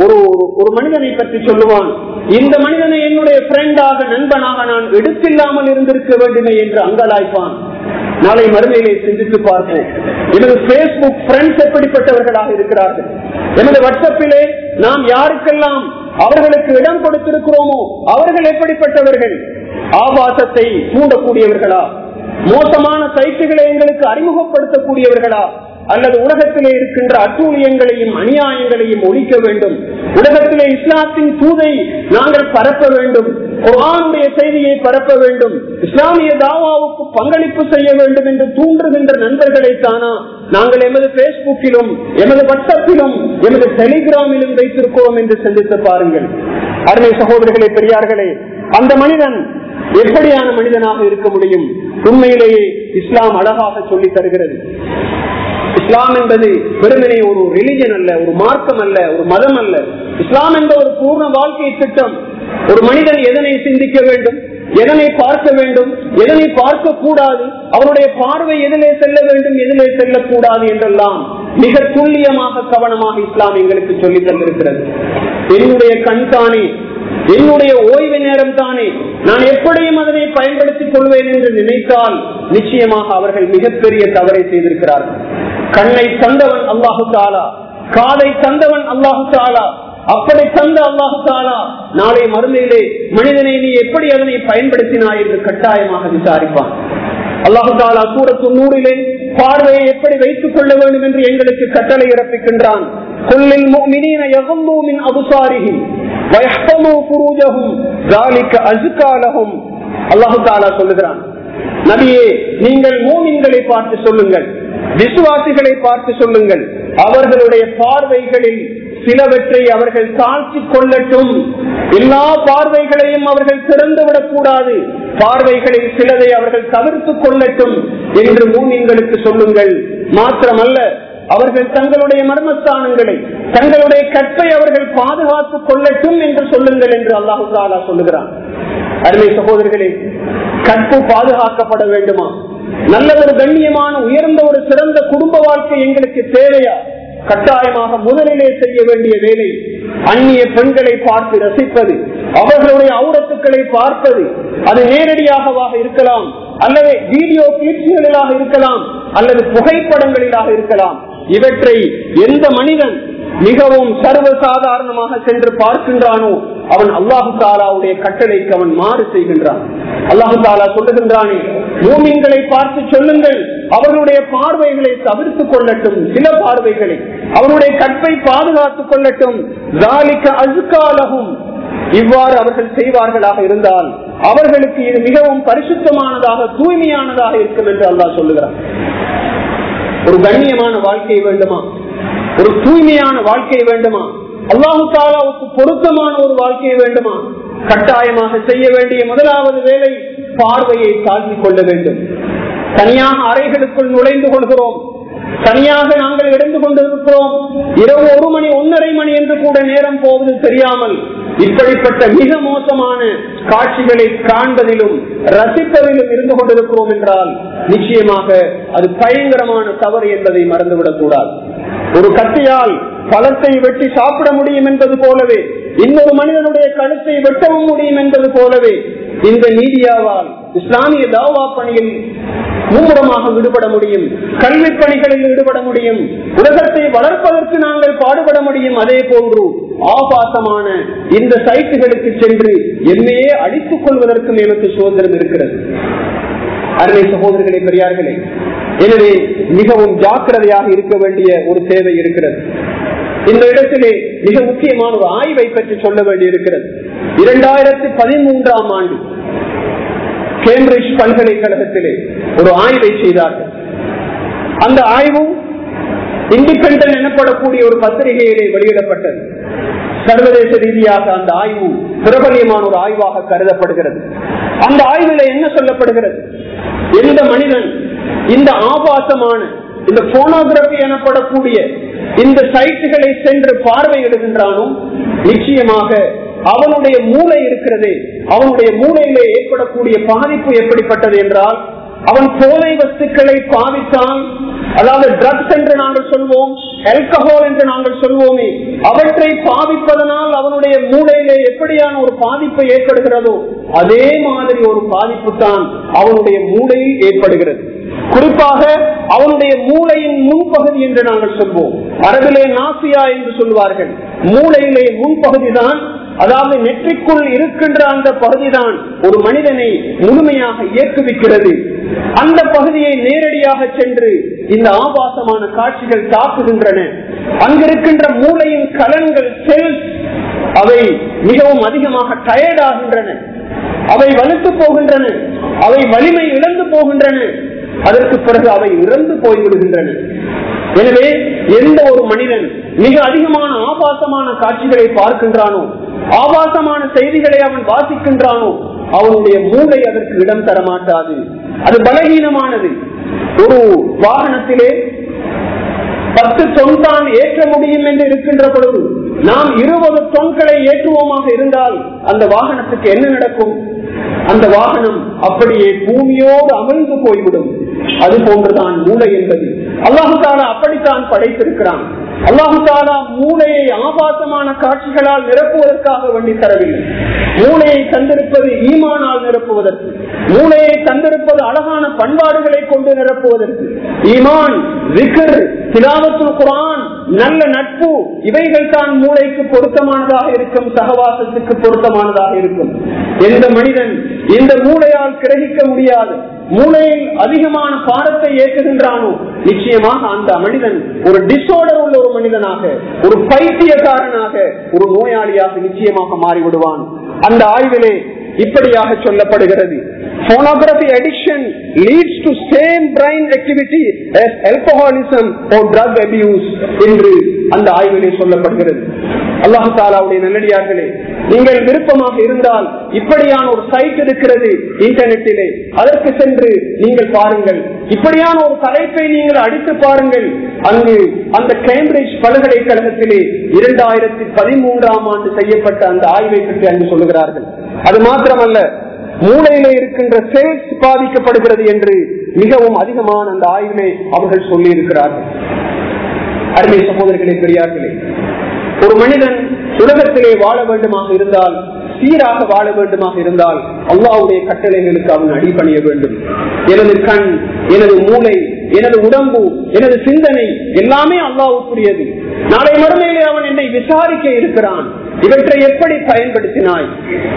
ஒரு மனிதனை பற்றி சொல்லுவான், இந்த மனிதனை என்னுடைய ஃப்ரெண்டாக நண்பனாக நான் எடுத்தில்லாமல் இருந்திருக்க வேண்டுமே என்று அங்கலாய்ப்பான். நாளை மறுமையிலே சிந்தித்து பார்ப்போம். எனது பேஸ்புக் ஃப்ரெண்ட்ஸ் எப்படிப்பட்டவர்களாக இருக்கிறார்கள், எனது வாட்ஸ்அப்பிலே நாம் யாருக்கெல்லாம் அவர்களுக்கு இடம் கொடுத்திருக்கிறோமோ அவர்கள் எப்படிப்பட்டவர்கள், ஆபாசத்தை தூண்டக்கூடியவர்களா, மோசமான சைட்டுகளை எங்களுக்கு அறிமுகப்படுத்தக்கூடியவர்களா, அல்லது உலகத்திலே இருக்கின்ற அட்டூழியங்களையும் அநியாயங்களையும் ஒழிக்க வேண்டும், உலகத்திலே இஸ்லாத்தின் தூதை நாங்கள் பரப்ப வேண்டும், குர்ஆனுடைய செய்தியை பரப்ப வேண்டும், இஸ்லாமிய தாவாவுக்கு பங்களிப்பு செய்ய வேண்டும் என்று தூண்டுகின்ற நண்பர்களை தானா நாங்கள் எமது பேஸ்புக்கிலும் எமது வாட்ஸ்அப்பிலும் எமது டெலிகிராமிலும் வைத்திருக்கிறோம் என்று சிந்தித்து பாருங்கள். அருமை சகோதரர்களே, பெரியார்களே, அந்த மனிதன் எப்படியான மனிதனாக இருக்க முடியும்? உண்மையிலேயே இஸ்லாம் அழகாக சொல்லி தருகிறது. இஸ்லாம் என்பது வெறுமனே ஒரு ரிலிஜன் அல்ல, ஒரு மார்க்கம் அல்ல, ஒரு மதம் அல்ல. இஸ்லாம் என்ற ஒரு பூர்ண வாழ்க்கை திட்டம். ஒரு மனிதன் எதனை சிந்திக்க வேண்டும், எதனை பார்க்க வேண்டும், எதனை பார்க்க கூடாது, அவருடைய பார்வை எதிலே செல்ல வேண்டும், எதிலே செல்லக்கூடாது என்றெல்லாம் மிக துல்லியமாக கவனமாக இஸ்லாம் எங்களுக்கு சொல்லி தந்திருக்கிறது. என்னுடைய கண் தானே, என்னுடைய ஓய்வு நேரம் தானே, நான் எப்படியும் அதனை பயன்படுத்திக் கொள்வேன் என்று நினைத்தால் நிச்சயமாக அவர்கள் மிகப்பெரிய தவறை செய்திருக்கிறார்கள். கண்ணை தந்தவன் அல்லாஹு தஆலா, காதை தந்தவன் அல்லாஹு தஆலா. அப்படி தந்த அல்லாஹு தஆலா நாளை மறுமையிலே மனிதனை நீ எப்படி அதனை பயன்படுத்தினாய் என்று கட்டாயமாக விசாரிப்பான். அல்லாஹு தஆலா சூரத்து நூறிலே பார்வையை எப்படி வைத்துக் கொள்ள வேண்டும் என்று எங்களுக்கு கட்டளை இறப்பிக்கின்றான். குல்லில் முஃமினீன யகுல்லூ மின் அப்சாரிஹிம் வயஹ்ஃபஸூ ஃபுரூஜஹும் ذلك அஸ்கா லஹும். அல்லாஹு தஆலா சொல்லுகிறான், நபியே, நீங்கள் மூமின்களை பார்த்து சொல்லுங்கள், விசுவாசிகளை பார்த்து சொல்லுங்கள், அவர்களுடைய பார்வைகளில் சிலவற்றை அவர்கள் தாழ்த்திக் கொள்ளட்டும், எல்லா பார்வைகளையும் அவர்கள் திறந்துவிடக் கூடாது, பார்வைகளில் சிலதை அவர்கள் தவிர்த்துக் கொள்ளட்டும் என்று மூமின்களுக்கு சொல்லுங்கள். மாத்திரமல்ல, அவர்கள் தங்களுடைய மர்மஸ்தானங்களை, தங்களுடைய கற்பை அவர்கள் பாதுகாத்துக் கொள்ளட்டும் என்று சொல்லுங்கள் என்று அல்லாஹு தஆலா சொல்லுகிறான். அருமை சகோதரர்களே, கற்பு பாதுகாக்கப்பட வேண்டுமா? நல்ல ஒரு கண்ணியமான உயர்ந்த ஒரு சிறந்த குடும்ப வாழ்க்கை எங்களுக்கு தேவையா? கட்டாயமாக முதலிலே செய்ய வேண்டிய வேலை அந்நிய பெண்களை பார்த்து ரசிப்பது, அவர்களுடைய ஔரத்துக்களை பார்ப்பது. அது நேரடியாகவாக இருக்கலாம், அல்லது வீடியோ கிளிப்ஸ்களிலாக இருக்கலாம், அல்லது புகைப்படங்களிலாக இருக்கலாம். இவற்றை எந்த மனிதன் மிகவும் சர்வசாதாரணமாக சென்று பார்க்கின்றானோ அவன் அல்லாஹு தஆலாவுடைய கட்டளைக்கு அவன் மாறு செய்கின்றான். அல்லாஹு தஆலா சொல்லுகின்றானே, மூமின்களை பார்த்து சொல்லுங்கள், அவர்களுடைய பார்வைகளை தவிர்த்துக் கொள்ளட்டும், சில பார்வைகளை அவருடைய கற்பை பாதுகாத்துக் கொள்ளட்டும். ذلك அஸ்கா லஹும். இவ்வாறு அவர்கள் செய்வார்களாக இருந்தால் அவர்களுக்கு இது மிகவும் பரிசுத்தமானதாக தூய்மையானதாக இருக்கும் என்று அல்லாஹ் சொல்லுகிறார். ஒரு கண்ணியமான வாழ்க்கை வேண்டுமா? ஒரு தூய்மையான வாழ்க்கை வேண்டுமா? அல்லாஹு தஆலாவுக்கு பொருத்தமான ஒரு வாழ்க்கை வேண்டுமா? கட்டாயமாக செய்ய வேண்டிய முதலாவது வேலை பார்வையை தாழ்த்திக் கொள்ள வேண்டும். தனியாக அறைகளுக்குள் நுழைந்து கொள்கிறோம், தனியாக நாங்கள் இருந்து கொண்டிருக்கிறோம், இரவு ஒரு மணி ஒன்னரை மணி என்று கூட நேரம் போவது தெரியாமல் இப்படிப்பட்ட மிக மோசமான காட்சிகளை காண்பதிலும் ரசிப்பதிலும் இருந்து கொண்டிருக்கிறோம் என்றால் நிச்சயமாக அது பயங்கரமான தவறு என்பதை மறந்துவிடக் கூடாது. ஒரு கத்தியால் பழத்தை வெட்டி சாப்பிட முடியும் என்பது போலவே, இன்னொரு மனிதனுடைய கழுத்தை வெட்டவும் முடியும் என்பது போலவே இந்த மீடியாவால் இஸ்லாமிய தாவா பணியில் மும்முரமாக ஈடுபட முடியும், கல்வி பணிகளில் ஈடுபட முடியும், உலகத்தை வளர்ப்பதற்கு நாங்கள் பாடுபட முடியும். அதே போன்று ஆபாசமான இந்த சைட்டுகளுக்கு சென்று என்னையே அழித்துக் கொள்வதற்கும் எனக்கு சுதந்திரம் இருக்கிறது. அருமை சகோதரர்களே, பெரியார்களே, எனவே மிகவும் ஜாக்கிரதையாக இருக்க வேண்டிய ஒரு தேவை இருக்கிறது. இந்த இடத்திலே மிக முக்கியமான ஒரு ஆய்வை பற்றி சொல்ல வேண்டி இருக்கிறது. இரண்டாயிரத்தி பதிமூன்றாம் ஆண்டு கேம்பிரிட்ஜ் பல்கலைக்கழகத்திலே ஒரு ஆய்வை செய்தார்கள். அந்த ஆய்வு இண்டிபெண்டன்ட் எனப்படக்கூடிய ஒரு பத்திரிகையிலே வெளியிடப்பட்டது. சர்வதேச ரீதியாக அந்த ஆய்வு பிரபலியமான ஒரு ஆய்வாக கருதப்படுகிறது. அந்த ஆய்வில் என்ன சொல்லப்படுகிறது? எந்த மனிதன் இந்த ஆபாசமான இந்த போனோகிராபி எனப்படக்கூடிய இந்த சைட்டுகளை சென்று பார்வையிடுகின்றானோ, நிச்சயமாக அவனுடைய மூளை இருக்கிறதே, அவனுடைய மூளையிலே ஏற்படக்கூடிய பாதிப்பு எப்படிப்பட்டது என்றால், அவன் போதை வஸ்துக்களை பாவித்தான், அதாவது ட்ரக்ஸ் என்று நாங்கள் சொல்வோம், ஆல்கஹால் என்று நாங்கள் சொல்வோமே, அவற்றை பாவிப்பதனால் அவனுடைய மூளையிலே எப்படியான ஒரு பாதிப்பு ஏற்படுகிறதோ அதே மாதிரி ஒரு பாதிப்பு தான் அவனுடைய மூளையில் ஏற்படுகிறது. குறிப்பாக அவனுடைய மூளையின் முன்பகுதி என்று நாங்கள் சொல்வோம், அரபிலே நாசியா என்று சொல்வார்கள். மூளையிலே முன்பகுதி தான், அதாவது நெற்றிக்குள் இருக்கின்ற அந்த பகுதிதான் ஒரு மனிதனை முழுமையாக இயக்குவிக்கிறது. அந்த பகுதியை நேரடியாக சென்று இந்த ஆபாசமான காட்சிகள் தாக்குகின்றன. அங்கிருக்கின்ற மூளையின் கலன்கள், செல்ஸ், அவை மிகவும் அதிகமாக டயர்ட் ஆகின்றன, அவை வலுத்து போகின்றன, அவை வலிமை இழந்து போகின்றன. அதற்கு பிறகு அவை இறந்து போய்விடுகின்றன. எனவே எந்த ஒரு மனிதன் மிக அதிகமான ஆபாசமான காட்சிகளை பார்க்கின்றானோ, ஆபாசமான செய்திகளை அவன் வாசிக்கின்றானோ, அவனுடைய மூளை அதற்கு இடம் தர மாட்டாது, அது பலகீனமானது. ஒரு வாகனத்திலே பத்து தொன் தான் ஏற்ற முடியும் என்று இருக்கின்ற பொழுது நாம் இருபது தொன்களை ஏற்றுவோமாக இருந்தால் அந்த வாகனத்துக்கு என்ன நடக்கும்? அந்த வாகனம் அப்படியே பூமியோடு அமிழ்ந்து போய்விடும். அது போன்றுதான் மூளை என்பது. அல்லாஹு தஆலா அப்படித்தான் படைத்திருக்கிறான். அல்லாஹு தஆலா மூளையை ஆபாசமான காட்சிகளால் நிரப்புவதற்காக வேண்டி தரவில்லை. மூளையை தந்திருப்பது ஈமானால் நிரப்புவதற்கு, மூளையை தந்திருப்பது அழகான பண்பாடுகளை கொண்டு நிரப்புவதற்கு. ஈமான், விக்ர், திலாவத்துல் குர்ஆன், நல்ல நட்பு, இவைகள் தான் மூளைக்கு பொருத்தமானதாக இருக்கும், சகவாசத்துக்கு பொருத்தமானதாக இருக்கும். எந்த மனிதன் இந்த மூளையால் கிரகிக்க முடியாது, மூளையில் அதிகமான பாரத்தை ஏற்றுகின்றானோ, நிச்சயமாக அந்த மனிதன் ஒரு டிசார்டர் உள்ள ஒரு மனிதனாக, ஒரு பைத்தியக்காரனாக, ஒரு நோயாளியாக நிச்சயமாக மாறிவிடுவான். அந்த ஆய்விலே இப்படியாக சொல்லப்படுகிறது, pornography addiction leads to same brain activity as alcoholism or drug abuse என்று அந்த ஆய்விலே சொல்லப்படுகிறது. அல்லாஹ் தஆலாவுடைய நல்லடியார்களே, நீங்கள் விருப்பமாக இருந்தால் இப்படியான ஒரு சைட் இருக்கிறது இன்டர்நெட்டிலே, அதற்கு சென்று நீங்கள் பாருங்கள். இப்படியான ஒரு தலைப்பை நீங்கள் அடித்து பாருங்கள். அங்கு அந்த கேம்பிரிட்ஜ் பல்கலைக்கழகத்திலே இரண்டாயிரத்தி பதிமூன்றாம் ஆண்டு செய்யப்பட்ட அந்த ஆய்வை பற்றி அங்கு சொல்லுகிறார்கள். அது மாத்திரமல்ல, மூளையிலே இருக்கின்ற செல்ஸ் பாதிக்கப்படுகிறது என்று மிகவும் அதிகமான அந்த ஆய்வினை அவர்கள் சொல்லி இருக்கிறார்கள். அருமை சகோதரர்களே, பெரியார்களே, ஒரு மனிதன் உலகத்திலே வாழ வேண்டுமாக இருந்தால், சீராக வாழ வேண்டுமாக இருந்தால், அல்லாஹ்வுடைய கட்டளைகளுக்கு அவன் அடிபணிய வேண்டும். எனது கண், எனது மூளை, எனது உடம்பு, எனது சிந்தனை எல்லாமே அல்லாஹ்வுக்குரியது. நாளை மறுமையிலே அவன் என்னை விசாரிக்க இருக்கிறான். இவற்றை எப்படி பயன்படுத்தினாய்?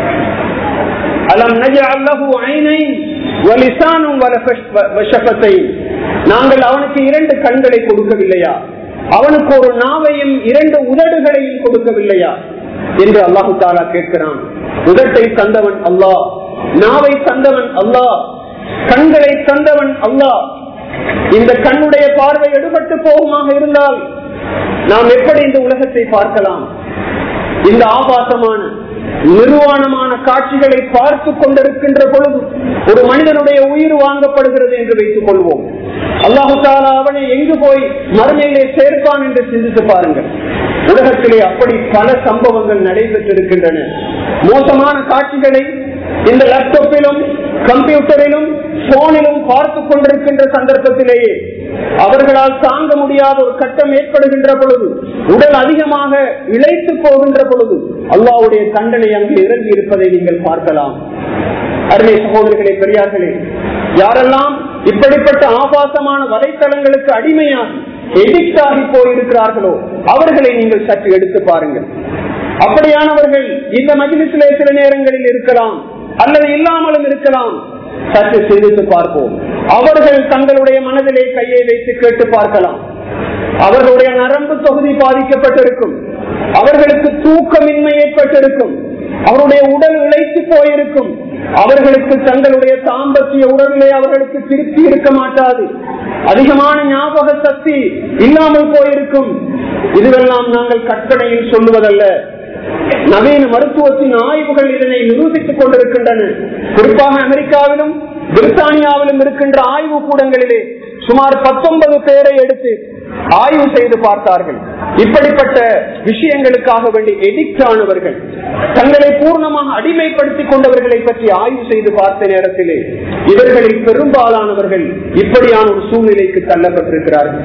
அலம் நஜஅல் லஹு ஐனைன் வ லிசானுன் வ ஷஃபத்தைன். நாங்கள் அவனுக்கு இரண்டு கண்களை கொடுக்கவில்லையா? அவனுக்கு ஒரு நாவையும் இரண்டு உதடுகளையும் கொடுக்கவில்லையா என்று அல்லாஹு தஆலா கேட்கிறான். உதட்டை தந்தவன் அல்லாஹ், நாவை தந்தவன் அல்லாஹ், கண்களை தந்தவன் அல்லாஹ். இந்த கண்ணுடைய பார்வை எடுபட்டு போகுமாக இருந்தால் நாம் எப்படி இந்த உலகத்தை பார்க்கலாம்? இந்த ஆபாசமான நிர்வாணமான காட்சிகளை பார்த்து கொண்டிருக்கின்ற பொழுது ஒரு மனிதனுடைய உயிர் வாங்கப்படுகிறது என்று வைத்துக் கொள்வோம். அல்லாஹு தஆலா அவனை எங்கு போய் மறுமையிலே சேர்ப்பான் என்று சிந்தித்து பாருங்கள். உலகத்திலே அப்படி பல சம்பவங்கள் நடைபெற்றிருக்கின்றன. மோசமான காட்சிகளை இந்த லேப்டாப்பிலும் கம்ப்யூட்டரிலும் போனிலும் பார்த்து கொண்டிருக்கின்ற சந்தர்ப்பத்திலேயே அவர்களால் தாங்க முடியாத ஒரு கட்டம் ஏற்படுகின்ற பொழுது, உடல் அதிகமாக இழைத்து போகின்ற பொழுது அல்லாஹ்வுடைய தண்டனை அங்கு இறங்கி இருப்பதை நீங்கள் பார்க்கலாம். அருமை சகோதரர்களே, பெரியார்களே, யாரெல்லாம் இப்படிப்பட்ட ஆபாசமான வலைத்தளங்களுக்கு அடிமையாக எடிக்ட் ஆகி போயிருக்கிறார்களோ அவர்களை நீங்கள் சற்று எடுத்து பாருங்கள். அப்படியானவர்கள் இந்த மஜ்லிஸிலே சில நேரங்களில் இருக்கலாம் அல்லது இல்லாமலும் இருக்கலாம். சற்று சிந்தித்து பார்ப்போம். அவர்கள் தங்களுடைய மனதிலே கையை வைத்து கேட்டு பார்க்கலாம். அவர்களுடைய நரம்பு தொகுதி பாதிக்கப்பட்டிருக்கும், அவர்களுக்கு தூக்கமின்மை ஏற்பட்டிருக்கும், அவருடைய உடல் இழைத்து போயிருக்கும், அவர்களுக்கு தங்களுடைய தாம்பத்திய உடலிலே அவர்களுக்கு திருப்தி இருக்க மாட்டாது, அதிகமான ஞாபக சக்தி இல்லாமல் போயிருக்கும். இதுவெல்லாம் நாங்கள் கற்பனையில் சொல்லுவதல்ல, நவீன மருத்துவத்தின் ஆய்வுகள் இதனை நிரூபித்துக் கொண்டிருக்கின்றன. குறிப்பாக அமெரிக்காவிலும் பிரித்தானியாவிலும் இருக்கின்ற ஆய்வு கூடங்களிலே சுமார் பத்தொன்பது பேரை எடுத்து ஆய்வு செய்து பார்த்தார்கள். இப்படிப்பட்ட விஷயங்களுக்காக வேண்டி எடிக்ட் ஆனவர்கள், தங்களை பூர்ணமாக அடிமைப்படுத்திக் கொண்டவர்களை பற்றி ஆய்வு செய்து பார்த்த நேரத்திலே இவர்களில் பெரும்பாலானவர்கள் இப்படியான ஒரு சூழ்நிலைக்கு தள்ளப்பட்டிருக்கிறார்கள்.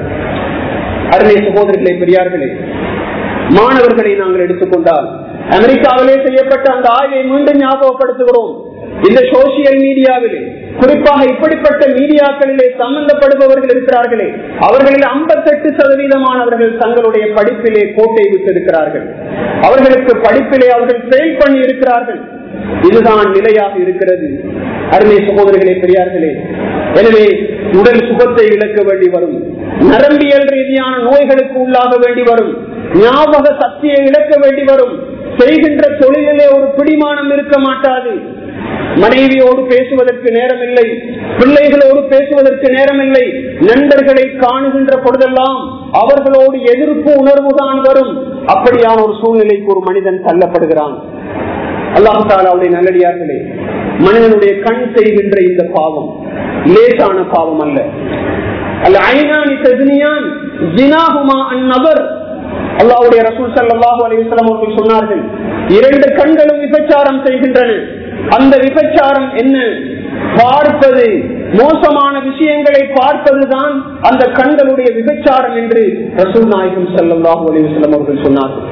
அருமை சகோதரர்களே, பெரியார்களே, மாணவர்களை நாங்கள் எடுத்துக்கொண்டால் அமெரிக்காவிலே செய்யப்பட்ட அந்த ஆய்வை மீண்டும் ஞாபகப்படுத்துகிறோம். இந்த சோசியல் மீடியாவிலே, குறிப்பாக இப்படிப்பட்ட மீடியாக்களிலே சம்பந்தப்படுபவர்கள் இருக்கிறார்களே, அவர்களில் ஐம்பத்தி எட்டு சதவீதமானவர்கள் தங்களுடைய படிப்பிலே கோட்டை விட்டிருக்கிறார்கள். அவர்களுக்கு படிப்பிலே அவர்கள் ஃபெயில் பண்ணி இருக்கிறார்கள். இதுதான் நிலையாக இருக்கிறது. அருமை சகோதரர்களே, பெரியார்களே, எனவே உடல் சுகத்தை இழக்க வேண்டி வரும், நரம்பியல் ரீதியான நோய்களுக்கு உள்ளாக வேண்டி வரும், ஞாபக சக்தியை இழக்க வேண்டி வரும், செய்கின்ற தொழிலிலே ஒரு பிடிமானம் இருக்க மாட்டாது, மனைவியோடு பேசுவதற்கு நேரம் இல்லை, பிள்ளைகளோடு பேசுவதற்கு நேரம் இல்லை, நண்பர்களை காணுகின்ற பொழுதெல்லாம் அவர்களோடு எதிர்ப்பு உணர்வுதான் வரும். அப்படியான ஒரு சூழ்நிலைக்கு ஒரு மனிதன் தள்ளப்படுகிறான். அல்லாஹ் தஆலாவுடைய நல்லடியார்களே, மனிதனுடைய கண் செய்கின்ற இந்த பாவம் லேசான பாவம் அல்ல. அல் ஐனானி தஸ்னியான் ஜினாஹுமா அன்-நபர். அல்லாஹ்வுடைய ரசூல் ஸல்லல்லாஹு அலைஹி வஸல்லம் அவர்கள் சொன்னார்கள், இரண்டு கண்களும் விபச்சாரம் செய்கின்றன. அந்த விபச்சாரம் என்ன? பார்ப்பது, மோசமான விஷயங்களை பார்ப்பதுதான் அந்த கண்களுடைய விபச்சாரம் என்று ரசூல் நாயகம் ஸல்லல்லாஹு அலைஹி வஸல்லம் அவர்கள் சொன்னார்கள்.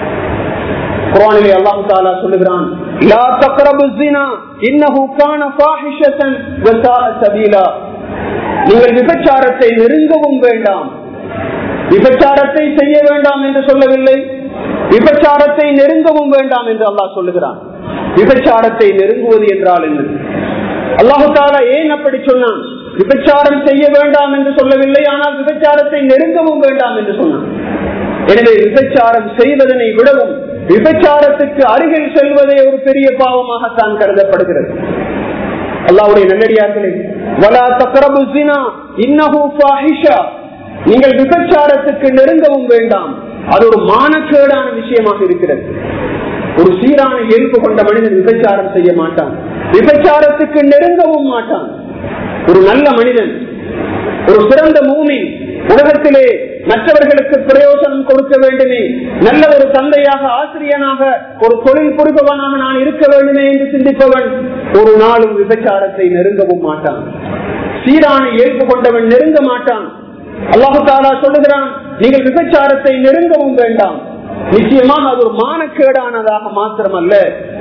குர்ஆனிலே அல்லாஹ் தஆலா சொல்லுகிறான், லா தக்ரபுஸ் ஸினா இன்னஹு கான ஃபாஹிஷத்தன் வ ஸாஅ ஸபீலா. நீங்கள் விபச்சாரத்தை நெருங்கவும் வேண்டாம். விபச்சாரத்தை செய்ய வேண்டாம் என்று சொல்லவில்லை, விபச்சாரத்தை நெருங்கவும் வேண்டாம் என்று அல்லாஹ் சொல்லுகிறான். விபச்சாரத்தை நெருங்குவது என்றால் என்ன? அல்லாஹ் தஆலா ஏன் அப்படி சொன்னான்? விபச்சாரம் செய்ய வேண்டாம் என்று சொல்லவில்லை, ஆனால் விபச்சாரத்தை நெருங்கவும் வேண்டாம் என்று சொன்னான். எனவே விபச்சாரம் செய்வதனை விடவும் விபச்சாரத்துக்கு அருகில் செல்வதே ஒரு பெரிய பாவமாகத்தான் கருதப்படுகிறது. அல்லாஹ்வுடைய நல்லடியார்களே, வலா தக்ரபு ஸினா இன்னஹு ஃபாஹிஷா. நீங்கள் விபச்சாரத்துக்கு நெருங்கவும் வேண்டாம், அது ஒரு மானக்கேடான விஷயமாக இருக்கிறது. ஒரு சீரான இயல்பு கொண்ட மனிதன் விபச்சாரம் செய்ய மாட்டான், விபச்சாரத்துக்கு நெருங்கவும் மாட்டான். ஒரு நல்ல மனிதன், ஒரு சிறந்த மூமின், உலகத்திலே மற்றவர்களுக்கு பிரயோஜனம் கொடுக்க வேண்டுமே, நல்ல ஒரு தந்தையாக, ஆசிரியனாக, ஒரு தொழில் புரிபவனாக நான் இருக்க வேண்டுமே என்று சிந்திப்பவன் ஒரு நாளும் விபச்சாரத்தை நெருங்கவும் மாட்டான். சீரான இயல்பு கொண்டவன் நெருங்க மாட்டான். அல்லாஹ் தஆலா சொல்லுகிறான், நீங்கள் விபச்சாரத்தை நெருங்கவும் வேண்டாம். நிச்சயமாக அது ஒரு மானக்கேடானதாக மாத்திரமல்ல,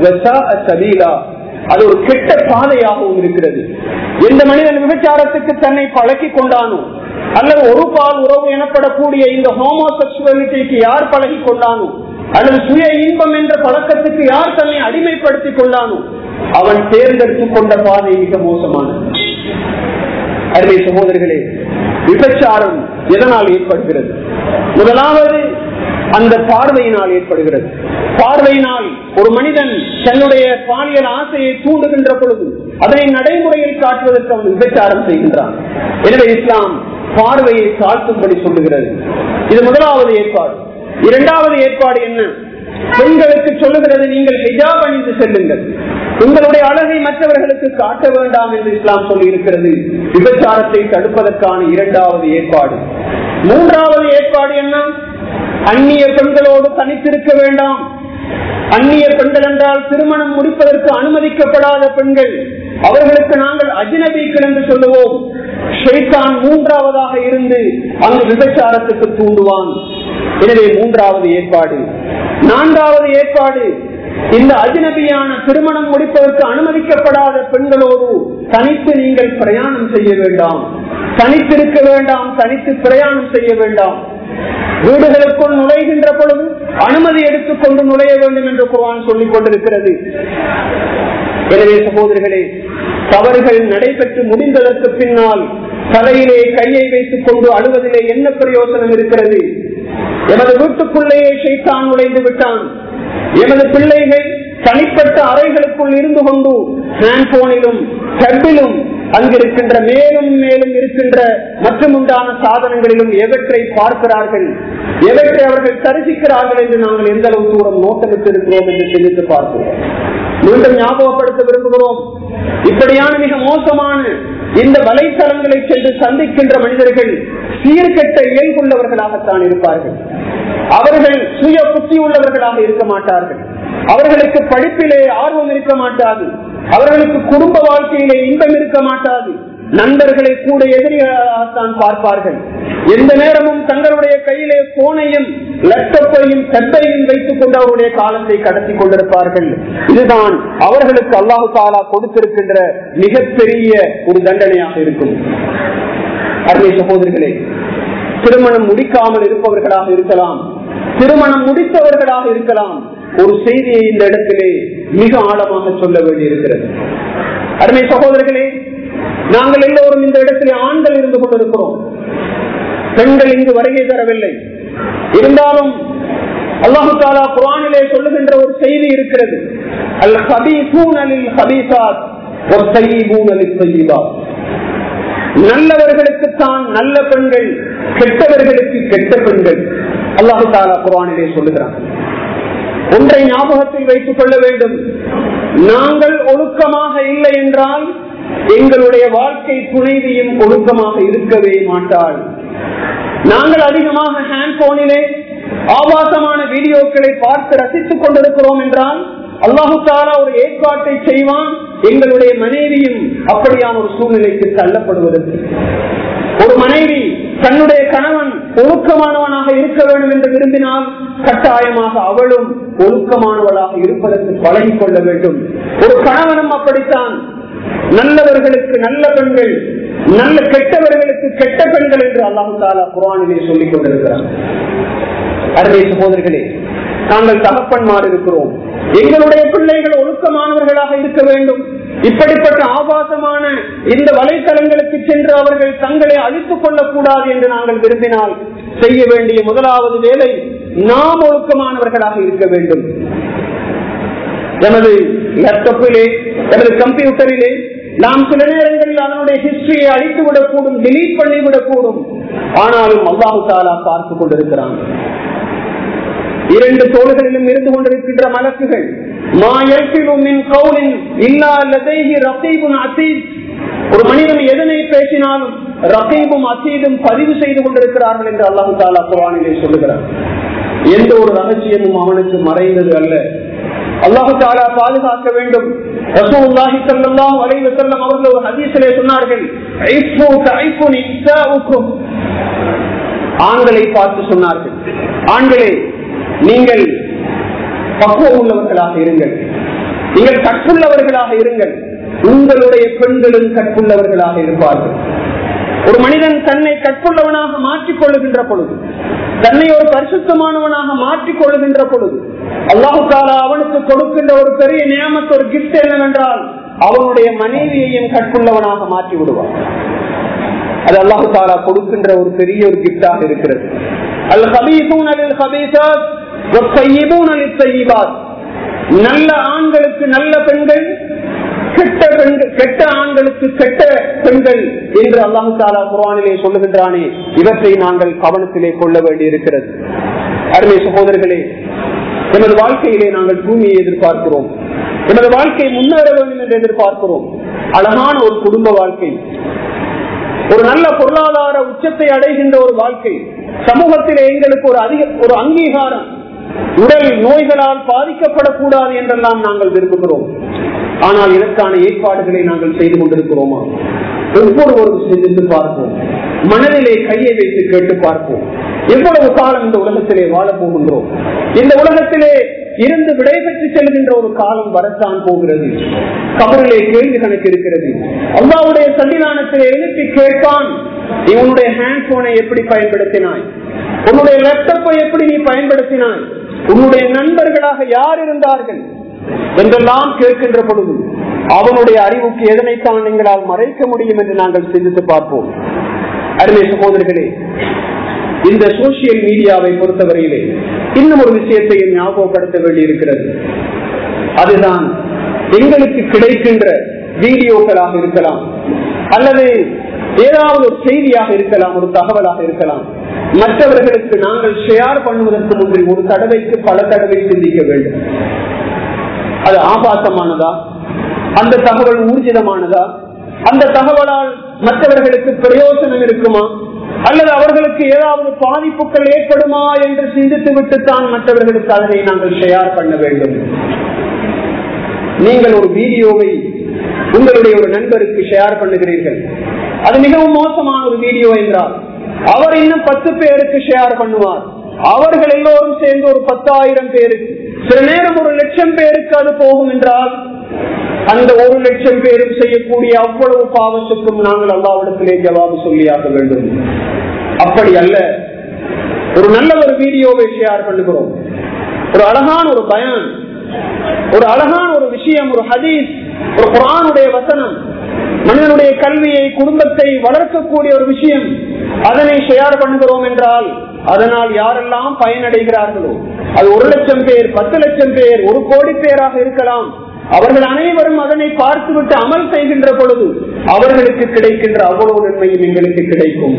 அது ஒரு கெட்ட பாதையாகவும் இருக்கிறது. எந்த மனிதன் விபச்சாரத்துக்கு தன்னை பழக்கி கொண்டானோ, அல்லது ஒரு பால் உறவு எனப்படக்கூடிய இந்த ஹோமோசெக்சுவாலிட்டிக்கு யார் பழகி கொண்டானோ, அல்லது சுய இன்பம் என்ற பழக்கத்துக்கு யார் தன்னை அடிமைப்படுத்திக் கொண்டானோ, அவன் தேர்ந்தெடுத்துக் கொண்ட பாதை மிக மோசமானது. அருமை சகோதரர்களே, விபச்சாரம் எதனால் ஏற்படுகிறது? முதலாவது அந்த பார்வையினால் ஏற்படுகிறது. பார்வையினால் ஒரு மனிதன் தன்னுடைய பாலியல் ஆசையை தூண்டுகின்ற பொழுது அதனை நடைமுறையில் காட்டுவதற்கு அவன் விபச்சாரம் செய்கின்றான். எனவே இஸ்லாம் பார்வையை தாழ்த்தும்படி சொல்லுகிறது. இது முதலாவது ஏற்பாடு. இரண்டாவது ஏற்பாடு என்ன? பெண்களுக்கு சொல்லுகிறது, நீங்கள் ஹிஜாப் அணிந்து செல்லுங்கள், உங்களுடைய அழகை மற்றவர்களுக்கு காட்ட வேண்டாம் என்று இஸ்லாம் சொல்லி இருக்கிறது. விபச்சாரத்தை தடுப்பதற்கான இரண்டாவது ஏற்பாடு. மூன்றாவது ஏற்பாடு என்ன? அந்நிய பெண்களோடு தனித்திருக்க வேண்டாம். அந்நிய பெண்கள் என்றால் திருமணம் முடிப்பதற்கு அனுமதிக்கப்படாத பெண்கள், அவர்களுக்கு நாங்கள் அஜ்னபீக்கள் என்று சொல்லுவோம். ஷைத்தான் மூன்றாவதாக இருந்து அங்கு விபச்சாரத்துக்கு தூண்டுவான். எனவே மூன்றாவது ஏற்பாடு. நான்காவது ஏற்பாடு, இந்த அஜ்னபியான திருமணம் முடிப்பதற்கு அனுமதிக்கப்படாத பெண்களோடு தனித்து நீங்கள் பிரயாணம் செய்ய வேண்டாம், தனித்திருக்க வேண்டாம், தனித்து பிரயாணம் செய்ய வேண்டாம். வீடுகளுக்குள் நுழைகின்ற பொழுது அனுமதி எடுத்துக் கொண்டு நுழைய வேண்டும் என்று குர்ஆன் சொல்லிக் கொண்டிருக்கிறது. எனவே சகோதரர்களே, தவறுகள் நடைபெற்று முடிந்ததற்கு பின்னால் தலையிலே கையை வைத்துக் கொண்டு அழுவதிலே என்ன பிரயோசனம் இருக்கிறது? எமது வீட்டுக்குள்ளேயே ஷைத்தான் நுழைந்து விட்டான். எமது பிள்ளைகள் தனிப்பட்ட அறைகளுக்குள் இருந்து கொண்டு ஹேண்ட்போனிலும் டப்பிலும் அங்கிருக்கின்ற மேலும் மேலும் இருக்கின்ற மற்றும் உண்டான சாதனங்களிலும் எவற்றை பார்க்கிறார்கள், எவற்றை அவர்கள் தரிசிக்கிறார்கள் என்று நாங்கள் எந்த அளவு தூரம் நோட்டமிட்டு இருக்கிறோம் என்று சிந்தித்து பார்க்கிறோம். மீண்டும் ஞாபகப்படுத்த விரும்புகிறோம், இப்படியான மிக மோசமான இந்த வலைத்தளங்களை சென்று சந்திக்கின்ற மனிதர்கள் சீர்கெட்ட இயல்புள்ளவர்களாகத்தான் இருப்பார்கள். அவர்கள் சுய புத்தி உள்ளவர்களாக இருக்க மாட்டார்கள். அவர்களுக்கு படிப்பிலே ஆர்வம் இருக்க மாட்டாது. அவர்களுக்கு குடும்ப வாழ்க்கையிலே இன்பம் இருக்க மாட்டாது. நண்பர்களை கூட எதிரிகளாகத்தான் பார்ப்பார்கள். எந்த நேரமும் தங்களுடைய கையிலே போனையும் லேப்டாப்பையும் டப்பையும் வைத்துக் கொண்டு அவருடைய காலத்தை கடத்தி கொண்டிருப்பார்கள். இதுதான் அவர்களுக்கு அல்லாஹு தஆலா கொடுத்திருக்கின்ற மிகப்பெரிய ஒரு தண்டனையாக இருக்கும். அருமை சகோதரர்களே, திருமணம் முடிக்காமல் இருப்பவர்களாக இருக்கலாம், திருமணம் முடித்தவர்களாக இருக்கலாம், ஒரு செய்தியை இந்த இடத்திலே மிக ஆழமாக சொல்ல வேண்டியிருக்கிறது. அருமை சகோதரர்களே, நாங்கள் எல்லோரும் இந்த இடத்திலே ஆண்கள் இருந்து கொண்டிருக்கிறோம், பெண்கள் இங்கு வருகை தரவில்லை. இருந்தாலும் அல்லாஹு தஆலா குர்ஆனிலே சொல்லுகின்ற ஒரு செய்தி இருக்கிறது. அல் ஹபீஸூன லில் ஹபீஸாத் வஸ்ஸய்யிபூன லிஸ்ஸய்யிபாத். நல்லவர்களுக்கு தான் நல்ல பெண்கள், கெட்டவர்களுக்கு கெட்ட பெண்கள். அல்லாஹு தஆலா குர்ஆனிலே சொல்லுகிறான். ஒன்றை ஞாபகத்தில் வைத்துக் கொள்ள வேண்டும், நாங்கள் ஒழுக்கமாக இல்லை என்றால் எங்களுடைய வாழ்க்கை துணைவியும் ஒழுக்கமாக இருக்கவே மாட்டாள். நாங்கள் அதிகமாக ஹேண்ட்போனிலே ஆபாசமான வீடியோக்களை பார்த்து ரசித்துக் கொண்டிருக்கிறோம் என்றால் அல்லாஹு தஆலா ஒரு ஏற்பாட்டை செய்வான், எங்களுடைய மனைவியும் அப்படியான ஒரு சூழ்நிலைக்கு தள்ளப்படுவதற்கு. ஒரு மனைவி தன்னுடைய கணவன் ஒழுக்கமானவனாக இருக்க வேண்டும் என்று விரும்பினால் கட்டாயமாக அவளும் ஒழுக்கமானவளாக இருப்பதற்கு பழகிக் கொள்ள வேண்டும். ஒரு கணவனும் அப்படித்தான். நல்லவர்களுக்கு நல்ல பெண்கள், நல்ல கெட்டவர்களுக்கு கெட்ட பெண்கள் என்று அல்லாஹு தஆலா குர்ஆனிலே சொல்லிக் கொண்டிருக்கிறார். அருமை சகோதரர்களே, நாங்கள் தகப்பன்மார் இருக்கிறோம், எங்களுடைய பிள்ளைகள் ஒழுக்கமானவர்களாக இருக்க வேண்டும். இப்படிப்பட்ட ஆபாசமான இந்த வலைத்தளங்களுக்கு சென்று அவர்கள் தங்களை அழித்துக் கொள்ளக் கூடாது என்று நாங்கள் விரும்பினால் செய்ய வேண்டிய முதலாவது வேலை நாம் ஒழுக்கமானவர்களாக இருக்க வேண்டும். எமது லேப்டாப்பிலே, எமது கம்ப்யூட்டரிலே நாம் சில நேரங்களில் அதனுடைய ஹிஸ்டரியை அழித்துவிடக் கூடும், டிலீட் பண்ணிவிடக் கூடும். ஆனாலும் அல்லாஹ் தஆலா பார்த்துக் கொண்டிருக்கிறான். இரண்டு தோள்களிலும் இருந்து கொண்டிருக்கின்ற மலக்குகள் ஒரு மனிதன் எதனை பேசினாலும் ரகீபும் அசீதும் பதிவு செய்து கொண்டிருக்கிறார்கள் என்று அல்லாஹ் தஆலா குர்ஆனிலே சொல்லுகிறார். எந்த ஒரு ரகசியமும் அவனுக்கு மறைந்தது அல்ல. அல்லாஹ் தஆலா பாதுகாக்க வேண்டும். ரசூலுல்லாஹி ஸல்லல்லாஹு அலைஹி வஸல்லம் அவர்கள் ஒரு ஹதீஸிலே சொன்னார்கள், ஐஃபு தைஃபு நிஸாஉக்கும். ஆண்களை பார்த்து சொன்னார்கள், ஆண்களே நீங்கள் பக்குவம் உள்ளவர்களாக இருங்கள், நீங்கள் கற்புள்ளவர்களாக இருங்கள், உங்களுடைய பெண்களும் கற்புள்ளவர்களாக இருப்பார்கள். ஒரு மனிதன் தன்னை கற்புள்ளவனாக மாற்றிக் கொள்ளுகின்ற பொழுது, தன்னை ஒரு பரிசுத்தமானவனாக மாற்றிக் கொள்ளுகின்ற பொழுது அல்லாஹ் தஆலா அவனுக்கு கொடுக்கின்ற ஒரு பெரிய நியமத், ஒரு கிஃப்ட் என்னவென்றால் அவனுடைய மனைவியையும் கற்புள்ளவனாக மாற்றி விடுவார். அது அல்லாஹ் தஆலா கொடுக்கின்ற ஒரு பெரிய ஒரு கிஃப்டாக இருக்கிறது. அல் ஹபீஸூன லில் ஹபீஸாத் வஸ்ஸய்யிபூன லிஸ்ஸய்யிபாத். நல்ல ஆண்களுக்கு நல்ல பெண்கள், கெட்ட பெண்கள் கெட்ட ஆண்களுக்கு கெட்ட பெண்கள் என்று அல்லாஹ் தஆலா குர்ஆனிலே சொல்லுகின்றானே, இவற்றை நாங்கள் கவனத்திலே கொள்ள வேண்டி இருக்கிறது. அருமை சகோதரர்களே, எமது வாழ்க்கையிலே நாங்கள் பூமியை எதிர்பார்க்கிறோம், எமது வாழ்க்கை முன்னேற வேண்டும் என்று எதிர்பார்க்கிறோம். அழகான ஒரு குடும்ப வாழ்க்கை, ஒரு நல்ல பொருளாதார உச்சத்தை அடைகின்ற ஒரு வாழ்க்கை, சமூகத்திலே எங்களுக்கு ஒரு அதிக ஒரு அங்கீகாரம், உடல் நோய்களால் பாதிக்கப்படக்கூடாது என்றெல்லாம் நாங்கள் விரும்புகிறோம். ஆனால் இதற்கான ஏற்பாடுகளை நாங்கள் செய்து கொண்டிருக்கிறோமா? ஒவ்வொருவரும் சிந்தித்து பார்ப்போம், மனதிலே கையை வைத்து கேட்டு பார்ப்போம். எவ்வளவு காலம் இந்த உலகத்திலே வாழ போகின்றோம்? இந்த உலகத்திலே இருந்து விடைபெற்று செல்கின்ற ஒரு காலம் வரத்தான் போகிறது. கபரிலே கேள்வி கணக்கு இருக்கிறது. அல்லாஹ்வுடைய சன்னிதானத்திலே எழுப்பி கேட்பான், நீ உன்னுடைய ஹேண்ட் போனை எப்படி பயன்படுத்தினாய், உன்னுடைய லேப்டாப்பை எப்படி நீ பயன்படுத்தினாய், உன்னுடைய நண்பர்களாக யார் இருந்தார்கள் என்றெல்லாம் கேட்கின்ற பொழுது அவனுடைய அறிவுக்கு எதனைத்தான் எங்களால் மறைக்க முடியும் என்று நாங்கள் சிந்தித்து பார்ப்போம். அருமை சகோதரர்களே, இந்த சோசியல் மீடியாவை பொறுத்தவரையிலே இன்னும் ஒரு விஷயத்தையும் ஞாபகப்படுத்த வேண்டி இருக்கிறது. அதுதான் எங்களுக்கு கிடைக்கின்ற வீடியோக்களாக இருக்கலாம், அல்லது ஏதாவது ஒரு செய்தியாக இருக்கலாம், ஒரு தகவலாக இருக்கலாம், மற்றவர்களுக்கு நாங்கள் ஷேர் பண்ணுவதற்கு முன்பு ஒரு தடவைக்கு பல தடவை சிந்திக்க வேண்டும். அது ஆபாசமானதா, அந்த தகவல் ஊர்ஜிதமானதா, அந்த தகவலால் மற்றவர்களுக்கு பிரயோஜனம் இருக்குமா, அல்லது அவர்களுக்கு ஏதாவது பாதிப்புகள் ஏற்படுமா என்று சிந்தித்து விட்டுத்தான் மற்றவர்களுக்கு அதனை நாங்கள் ஷேர் பண்ண வேண்டும். நீங்கள் ஒரு வீடியோவை உங்களுடைய ஒரு நண்பருக்கு ஷேர் பண்ணுகிறீர்கள், அது மிகவும் மோசமான ஒரு வீடியோ என்றால் அவர் இன்னும் பத்து பேருக்கு ஷேர் பண்ணுவார். அவர்கள் எல்லோரும் சேர்ந்து ஒரு பத்தாயிரம் பேருக்கு, சில நேரம் ஒரு லட்சம் பேருக்கு அது போகும் என்றால் அந்த ஒரு லட்சம் பேரும் செய்யக்கூடிய அவ்வளவு பாவத்துக்கும் நாங்கள் அல்லாஹ்விடத்திலே ஜவாபு சொல்லியாக வேண்டும். அப்படி அல்ல, ஒரு நல்ல ஒரு வீடியோவை ஷேர் பண்ணுகிறோம், ஒரு அழகான ஒரு பயான், ஒரு அழகான ஒரு விஷயம், ஒரு ஹதீஸ், ஒரு குர்ஆனுடைய வசனம், மனிதனுடைய கல்வியை குடும்பத்தை வளர்க்கக்கூடிய ஒரு விஷயம், அதனை ஷேர் பண்ணுகிறோம் என்றால் அதனால் யாரெல்லாம் பயனடைகிறார்களோ அது ஒரு லட்சம் பேர், பத்து லட்சம் பேர், ஒரு கோடி பேராக இருக்கலாம், அவர்கள் அனைவரும் அதனை பார்த்துவிட்டு அமல் செய்கின்ற பொழுது அவர்களுக்கு கிடைக்கின்ற அவ்வளவு நன்மையும் எங்களுக்கு கிடைக்கும்.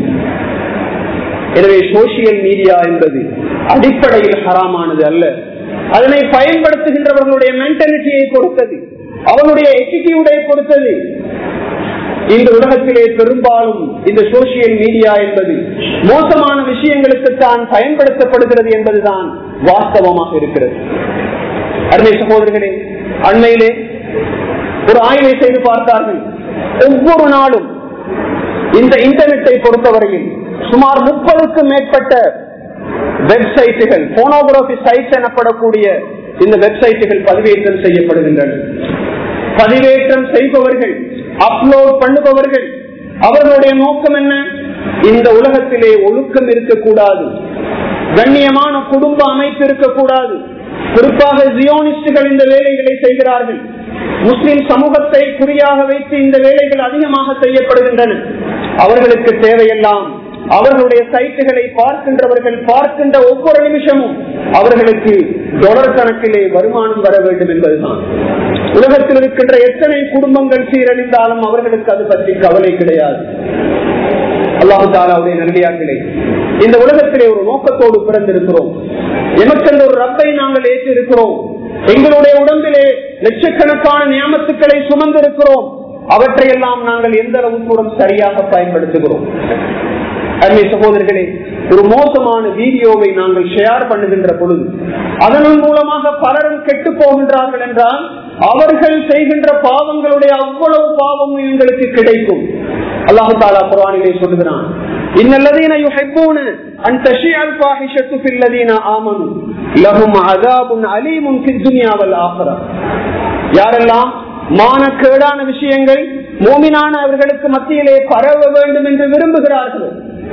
எனவே சோசியல் மீடியா என்பது அடிப்படையில் ஹராமானது அல்ல. அதனை பயன்படுத்துகின்றவர்களுடைய மென்டாலிட்டியை பொறுத்தது, அவர்களுடைய எட்டிடியூடை பொறுத்தது. இந்த உலகத்திலே பெரும்பாலும் இந்த சோசியல் மீடியா என்பது மோசமான விஷயங்களுக்கு தான் பயன்படுத்தப்படுகிறது என்பதுதான் வாஸ்தவமாக இருக்கிறது. அருமை சகோதரர்களே, அண்மையிலே ஒரு ஆய்வை செய்து பார்த்தார்கள். ஒவ்வொரு நாளும் இந்த இன்டர்நெட்டை பொறுத்தவரையில் சுமார் முப்பதுக்கும் மேற்பட்ட வெப்சைட்டுகள், போனோகிராபி சைட்ஸ் எனப்படக்கூடிய இந்த வெப்சைட்டுகள் பதிவேற்றம் செய்யப்படுகின்றன. பதிவேற்றம் செய்பவர்கள், அப்லோட் பண்ணுபவர்கள், அவர்களுடைய நோக்கம் என்ன? இந்த உலகத்திலே ஒழுக்கம் இருக்கக்கூடாது, கண்ணியமான குடும்ப அமைப்பு இருக்கக்கூடாது. குறிப்பாக ஜியோனிஸ்டுகள் இந்த வேலைகளை செய்கிறார்கள். முஸ்லிம் சமூகத்தை குறியாக வைத்து இந்த வேலைகள் அதிகமாக செய்யப்படுகின்றன. அவர்களுக்கு தேவையெல்லாம் அவர்களுடைய சைட்டுகளை பார்க்கின்றவர்கள் பார்க்கின்ற ஒவ்வொரு நிமிஷமும் அவர்களுக்கு டாலர் கணக்கிலே வருமானம் வர வேண்டும் என்பதுதான். உலகத்தில் இருக்கின்ற எத்தனை குடும்பங்கள் சீரழிந்தாலும் அவர்களுக்கு அது பற்றி கவலை கிடையாது. அல்லாஹ் தஆலாவுடைய நல்லடியார்களே, இந்த உலகத்திலே ஒரு நோக்கத்தோடு பிறந்திருக்கிறோம். எமக்கென்ற ஒரு ரப்பை நாங்கள் ஏற்றிருக்கிறோம். எங்களுடைய உடம்பிலே லட்சக்கணக்கான நியாமத்துக்களை சுமந்திருக்கிறோம். அவற்றையெல்லாம் நாங்கள் எந்த அளவு தூரம் சரியாக பயன்படுத்துகிறோம்? அருமை சகோதரர்களே, ஒரு மோசமான வீடியோவை நாங்கள் ஷேர் பண்ணுகின்ற பொழுது அதன் மூலமாக பலரும் கெட்டு போகின்றார்கள் என்றால் அவர்கள் செய்கின்ற பாவங்களுடைய அவ்வளவு பாவமும் எங்களுக்கு கிடைக்கும். அல்லாஹ் தஆலா குர்ஆனிலே சொல்கிறான், இன்னல்லதீன யுஹிப்பூன அன் தஷிஅல் ஃபாஹிஷத்து ஃபில்லதீன ஆமனு லஹும் அஸாபுன் அலீமுன் ஃபித் துன்யா வல் ஆখিরাহ. யாரெல்லாம் மானக்கேடான விஷயங்கள் மூமினான அவர்களுக்கு மத்தியிலே பரவ வேண்டும் என்று விரும்புகிறார்களோ,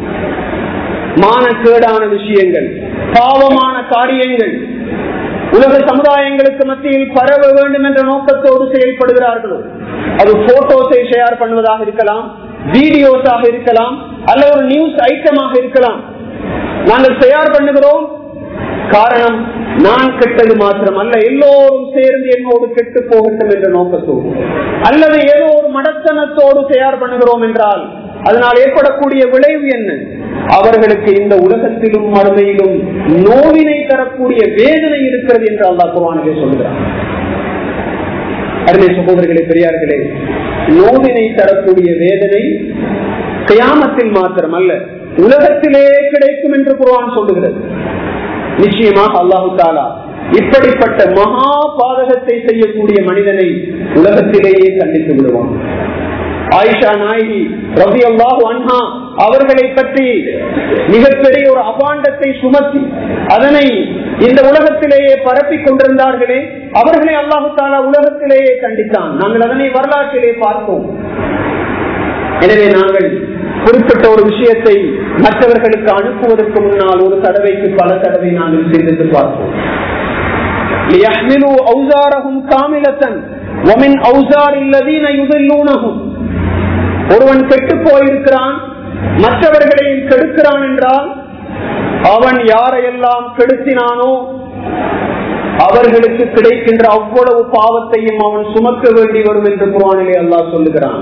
மானக்கேடான விஷயங்கள், பாவமான காரியங்கள் உலக சமுதாயங்களுக்கு மத்தியில் பரவ வேண்டும் என்ற நோக்கத்தோடு செயல்படுகிறார்களோ, அது போட்டோஸை ஷேர் பண்ணுவதாக இருக்கலாம், வீடியோஸாக இருக்கலாம், அல்லது ஒரு நியூஸ் ஐட்டமாக இருக்கலாம். நாங்கள் ஷேர் பண்ணுகிறோம், காரணம் நான் கெட்டது மாத்திரம் அல்ல, எல்லோரும் சேர்ந்து என்னோடு கெட்டு போகட்டும் என்ற நோக்கத்தோடு, அல்லது ஏதோ ஒரு மடத்தனத்தோடு ஷேர் பண்ணுகிறோம் என்றால் அதனால் ஏற்படக்கூடிய விளைவு என்ன? அவர்களுக்கு இந்த உலகத்திலும் மறுமையிலும் நோவினை தரக்கூடிய வேதனை இருக்கிறது என்று அல்லாஹ் குர்ஆனிலே சொல்கிறார். அருமை சகோதரர்களே, பெரியார்களே, நோவினை தரக்கூடிய வேதனை கியாமத்தில் மாத்திரம் அல்ல, உலகத்திலே கிடைக்கும் என்று குர்ஆன் சொல்லுகிறது. நிச்சயமாக அல்லாஹ் தஆலா இப்படிப்பட்ட மகா பாதகத்தை செய்யக்கூடிய மனிதனை உலகத்திலேயே கண்டித்து விடுவான். ஆயிஷா நாயகி ரலியல்லாஹு அன்ஹா அவர்களை பற்றி மிகப்பெரிய ஒரு அபாண்டத்தை சுமத்தி அதனை இந்த உலகத்திலேயே பரப்பிக் கொண்டிருந்தார்களே, அவர்களை அல்லாஹு தஆலா உலகத்திலேயே கண்டித்தான். நாங்கள் அதனை வரலாற்றிலே பார்த்தோம். எனவே நாங்கள் குறிப்பிட்ட ஒரு விஷயத்தை மற்றவர்களுக்கு அனுப்புவதற்கு முன்னால் ஒரு தடவைக்கு பல தடவை நாங்கள் சிந்தித்து பார்ப்போம். ஒருவன் கெட்டு போயிருக்கிறான், மற்றவர்களையும் கெடுக்கிறான் என்றால் அவன் யாரையெல்லாம் கெடுத்தினானோ அவர்களுக்கு கிடைக்கின்ற அவ்வளவு பாவத்தையும் அவன் சுமக்க வேண்டி வரும் என்று குர்ஆனிலே அல்லாஹ் சொல்லுகிறான்.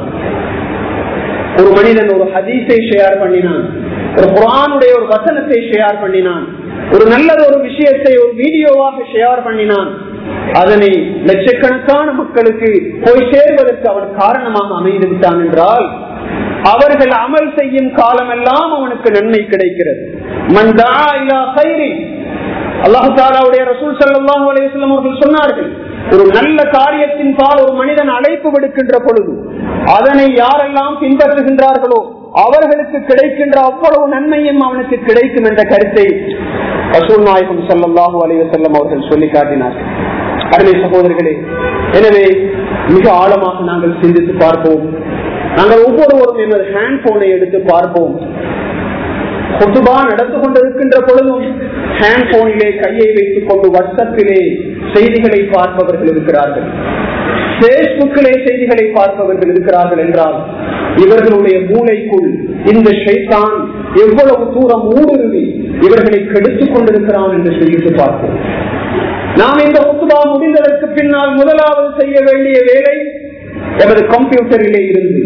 ஒரு மனிதன் ஒரு ஹதீஸை ஷேர் பண்ணினான், ஒரு குர்ஆனுடைய ஒரு வசனத்தை ஷேர் பண்ணினான், ஒரு நல்லது ஒரு விஷயத்தை ஒரு வீடியோவாக ஷேர் பண்ணினான், அதனை லட்சக்கணக்கான மக்களுக்கு போய் சேர்வதற்கு அவன் காரணமாக அமைந்து விட்டான் என்றால் அவர்கள் அமல் செய்யும் காலமெல்லாம் அவனுக்கு நன்மை கிடைக்கிறது. மன் தஆ இலா கைரின், அல்லாஹ் தஆலாவுடைய ரசூல் ஸல்லல்லாஹு அலைஹி வஸல்லம் அவர்கள் சொன்னார்கள், ஒரு நல்ல காரியத்தின் பால் ஒரு மனிதன் அழைப்பு விடுக்கின்ற பொழுது அதனை யாரெல்லாம் பின்பற்றுகின்றார்களோ அவர்களுக்கு கிடைக்கின்ற அவ்வளவு நன்மையும் அவனுக்கு கிடைக்கும் என்ற கருத்தை ரசூல் நாயகம் ஸல்லல்லாஹு அலைஹி வஸல்லம் அவர்கள் சொல்லி காட்டினார்கள். அருமை சகோதரர்களே, எனவே மிக ஆழமாக நாங்கள் சிந்தித்து பார்ப்போம். நாங்கள் ஒவ்வொருவரும் எமது ஹேண்ட் போனை எடுத்து பார்ப்போம். குத்துபா நடந்து கொண்டிருக்கின்ற பொழுதும் ஹேண்ட் போனிலே கையை வைத்துக் கொண்டு வாட்ஸ்அப்பிலே செய்திகளை பார்ப்பவர்கள் இருக்கிறார்கள், பேஸ்புக்கிலே செய்திகளை பார்ப்பவர்கள் இருக்கிறார்கள் என்றால் இவர்களுடைய மூளைக்குள் இந்த ஷைத்தான் எவ்வளவு தூரம் ஊடுருவி இவர்களை கெடுத்துக் கொண்டிருக்கிறான் என்று சொல்லிட்டு பார்ப்போம். நாம் இந்த குத்துபா முடிந்ததற்கு பின்னால் முதலாவது செய்ய வேண்டிய வேலை எமது கம்ப்யூட்டரிலே இருந்து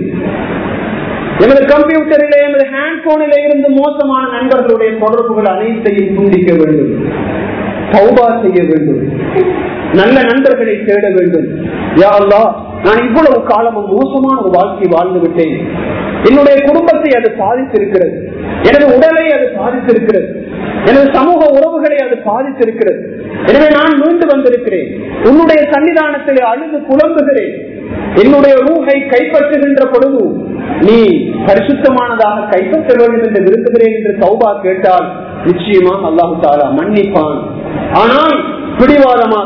எமது கம்ப்யூட்டரிலே எமது ஹேண்ட் போனிலே இருந்து மோசமான நண்பர்களுடைய தொடர்புகள் அனைத்தையும் துண்டிக்க வேண்டும், தௌபா செய்ய வேண்டும், நல்ல நண்பர்களை தேட வேண்டும். யா அல்லாஹ், நான் இவ்வளவு காலமும் மோசமான ஒரு வாழ்க்கை வாழ்ந்து விட்டேன், என்னுடைய குடும்பத்தை அது பாதித்திருக்கிறது, எனது உடலை அது பாதித்திருக்கிறது, எனது சமூக உறவுகளை அது பாதித்திருக்கிறது. எனவே நான் மீண்டு வந்திருக்கிறேன், உன்னுடைய சன்னிதானத்திலே அழுது புலம்புகிறேன். என்னுடைய ரூஹை கைப்பற்றுகின்ற பொழுது நீ பரிசுத்தமானதாக கைப்பற்ற வேண்டும் என்று விரும்புகிறேன் என்று தௌபா கேட்டால் நிச்சயமாக அல்லாஹு தஆலா மன்னிப்பான். ஆனால் பிடிவாதமாக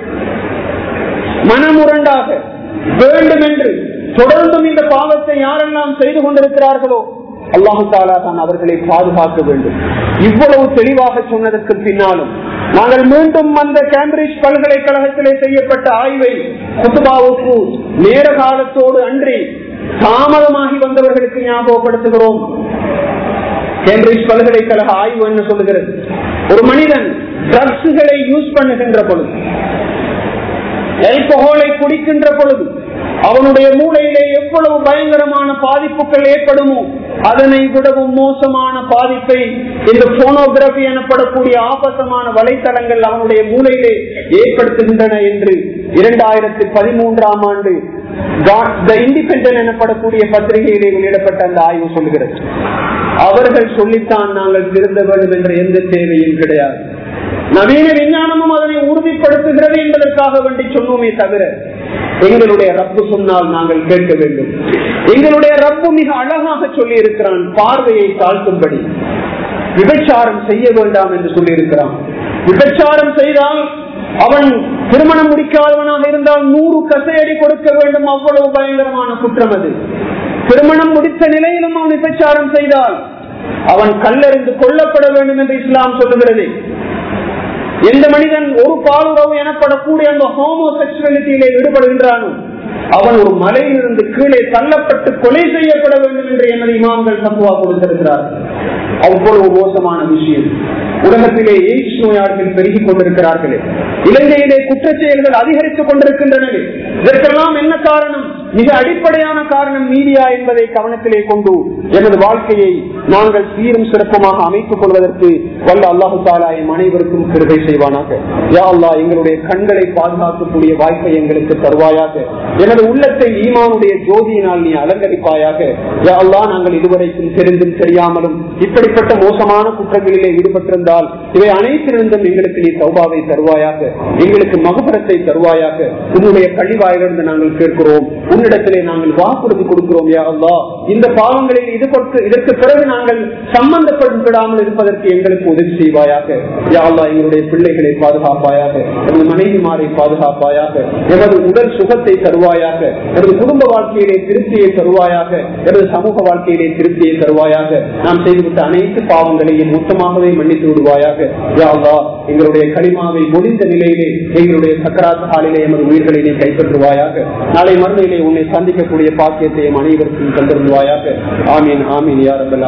மனமுரண்டாக வேண்டும் என்று தொடர்ந்தும் இந்த பாவத்தை யாரெல்லாம் செய்து கொண்டிருக்கிறார்களோ அல்லாஹு தஆலா தான் அவர்களை பாதுகாக்க வேண்டும். இவ்வளவு தெளிவாக சொன்னதற்கு பின்னாலும் நாங்கள் மீண்டும் அந்த கேம்பிரிட்ஜ் பல்கலைக்கழகத்திலே செய்யப்பட்ட ஆய்வை குத்துபாவுக்கு நேர காலத்தோடு அன்றி தாமதமாகி வந்தவர்களுக்கு ஞாபகப்படுத்துகிறோம். கேம்பிரிட்ஜ் பல்கலைக்கழக ஆய்வு என்ன சொல்லுகிறது? ஒரு மனிதன் ட்ரக்ஸ்களை யூஸ் பண்ணுகின்ற பொழுது, ஆல்கஹாலை குடிக்கின்ற பொழுது அவனுடைய மூளையிலே எவ்வளவு பயங்கரமான பாதிப்புகள் ஏற்படுமோ அதனை விடவும் மோசமான பாதிப்பை இந்த போனோகிராபி எனப்படக்கூடிய ஆபாசமான வலைத்தளங்கள் அவனுடைய மூளையிலே ஏற்படுத்துகின்றன என்று இரண்டாயிரத்தி பதிமூன்றாம் ஆண்டு தி இண்டிபெண்டன்ட் எனப்படக்கூடிய பத்திரிகையிலே வெளியிடப்பட்ட அந்த ஆய்வு சொல்கிறது. அவர்கள் சொல்லித்தான் நாங்கள் திருந்த வேண்டும் என்ற எந்த தேவையும் கிடையாது. நவீன விஞ்ஞானமும் அதனை உறுதிப்படுத்துகிறது என்பதற்காக வேண்டி சொன்னோமே தவிர எங்களுடைய ரப்பு சொன்னால் நாங்கள் கேட்க வேண்டும். எங்களுடைய ரப்பு மிக அழகாக சொல்லி இருக்கிறான், பார்வையை தாழ்த்தும்படி விபச்சாரம் செய்ய வேண்டாம் என்று சொல்லி இருக்கிறான். விபச்சாரம் செய்தால் அவன் திருமணம் முடிக்காதவனாக இருந்தால் நூறு கசையடி கொடுக்க வேண்டும், அவ்வளவு பயங்கரமான குற்றம் அது. திருமணம் முடித்த நிலையிலும் அவன் விபச்சாரம் செய்தால் அவன் கல்லறிந்து கொல்லப்பட வேண்டும் என்று இஸ்லாம் சொல்லுகிறது. எந்த மனிதன் ஒரு பாலுறவு எனப்படக்கூடிய அந்த ஹோமோசெக்சுவலிட்டியிலே ஈடுபடுகின்றானோ அவன் ஒரு மலையிலிருந்து கீழே தள்ளப்பட்டு கொலை செய்யப்பட வேண்டும் என்று எமது இமாம்கள் தப்புவா கொடுத்திருக்கிறார்கள். அவ்வளவு மோசமான விஷயம். உலகத்திலே எய்ட்ஸ் நோயாளர்கள் பெருகிக் கொண்டிருக்கிறார்களே, இலங்கையிலே குற்றச்செயல்கள் அதிகரித்துக் கொண்டிருக்கின்றன. இதற்கெல்லாம் என்ன காரணம்? மிக அடிப்படையான காரணம் மீடியா என்பதை கவனத்திலே கொண்டு எமது வாழ்க்கையை நாங்கள் சீரும் சிறப்புமாக அமைத்துக் கொள்வதற்கு வல்ல அல்லாஹு தஆலா எம் அனைவருக்கும் கிருபை செய்வானாக. யா அல்லாஹ், எங்களுடைய கண்களை பாதுகாக்கக்கூடிய வாய்ப்பை எங்களுக்கு தருவாயாக. எனது உள்ளத்தை ஈமானுடைய ஜோதியினால் நீ அலங்கரிப்பாயாக. யா அல்லாஹ், நாங்கள் இதுவரைக்கும் தெரிந்தும் தெரியாமலும் இப்படிப்பட்ட மோசமான குற்றங்களிலே ஈடுபட்டிருந்தால் இவை அனைத்திலிருந்தும் எங்களுக்கு நீ தௌபாவை தருவாயாக, எங்களுக்கு மகபரத்தை தருவாயாக. உன்னுடைய கழிவாயிலிருந்து நாங்கள் கேட்கிறோம், உன்னிடத்திலே நாங்கள் வாக்குறுதி கொடுக்கிறோம். யா அல்லாஹ், இந்த பாவங்களில் இதற்கு பிறகு நாங்கள் சம்பந்தப்படாமல் இருப்பதற்கு எங்களுக்கு உதவி செய்வாயாக. யா அல்லாஹ், எங்களுடைய பிள்ளைகளை பாதுகாப்பாயாக, எமது மனைவிமாரை பாதுகாப்பாயாக, எமது உடல் சுகத்தை தருவாயாக, எமது குடும்ப வாழ்க்கையிலே திருப்தியை தருவாயாக, எமது சமூக வாழ்க்கையிலே திருப்தியை தருவாயாக. நாம் செய்துவிட்ட அனைத்து பாவங்களையும் மொத்தமாகவே மன்னித்து விடுவாயாக. யா அல்லாஹ், எங்களுடைய கலிமாவை முடிந்த நிலையிலே எங்களுடைய சக்கராத் ஹாலிலே எமது உயிர்களை நீ கைப்பற்றுவாயாக. நாளை மறுமையிலே உன்னை சந்திக்கக்கூடிய பாக்கியத்தை அனைவருக்கும் தந்திருவாயாக. ஆமீன் ஆமீன் யா ரப்பல்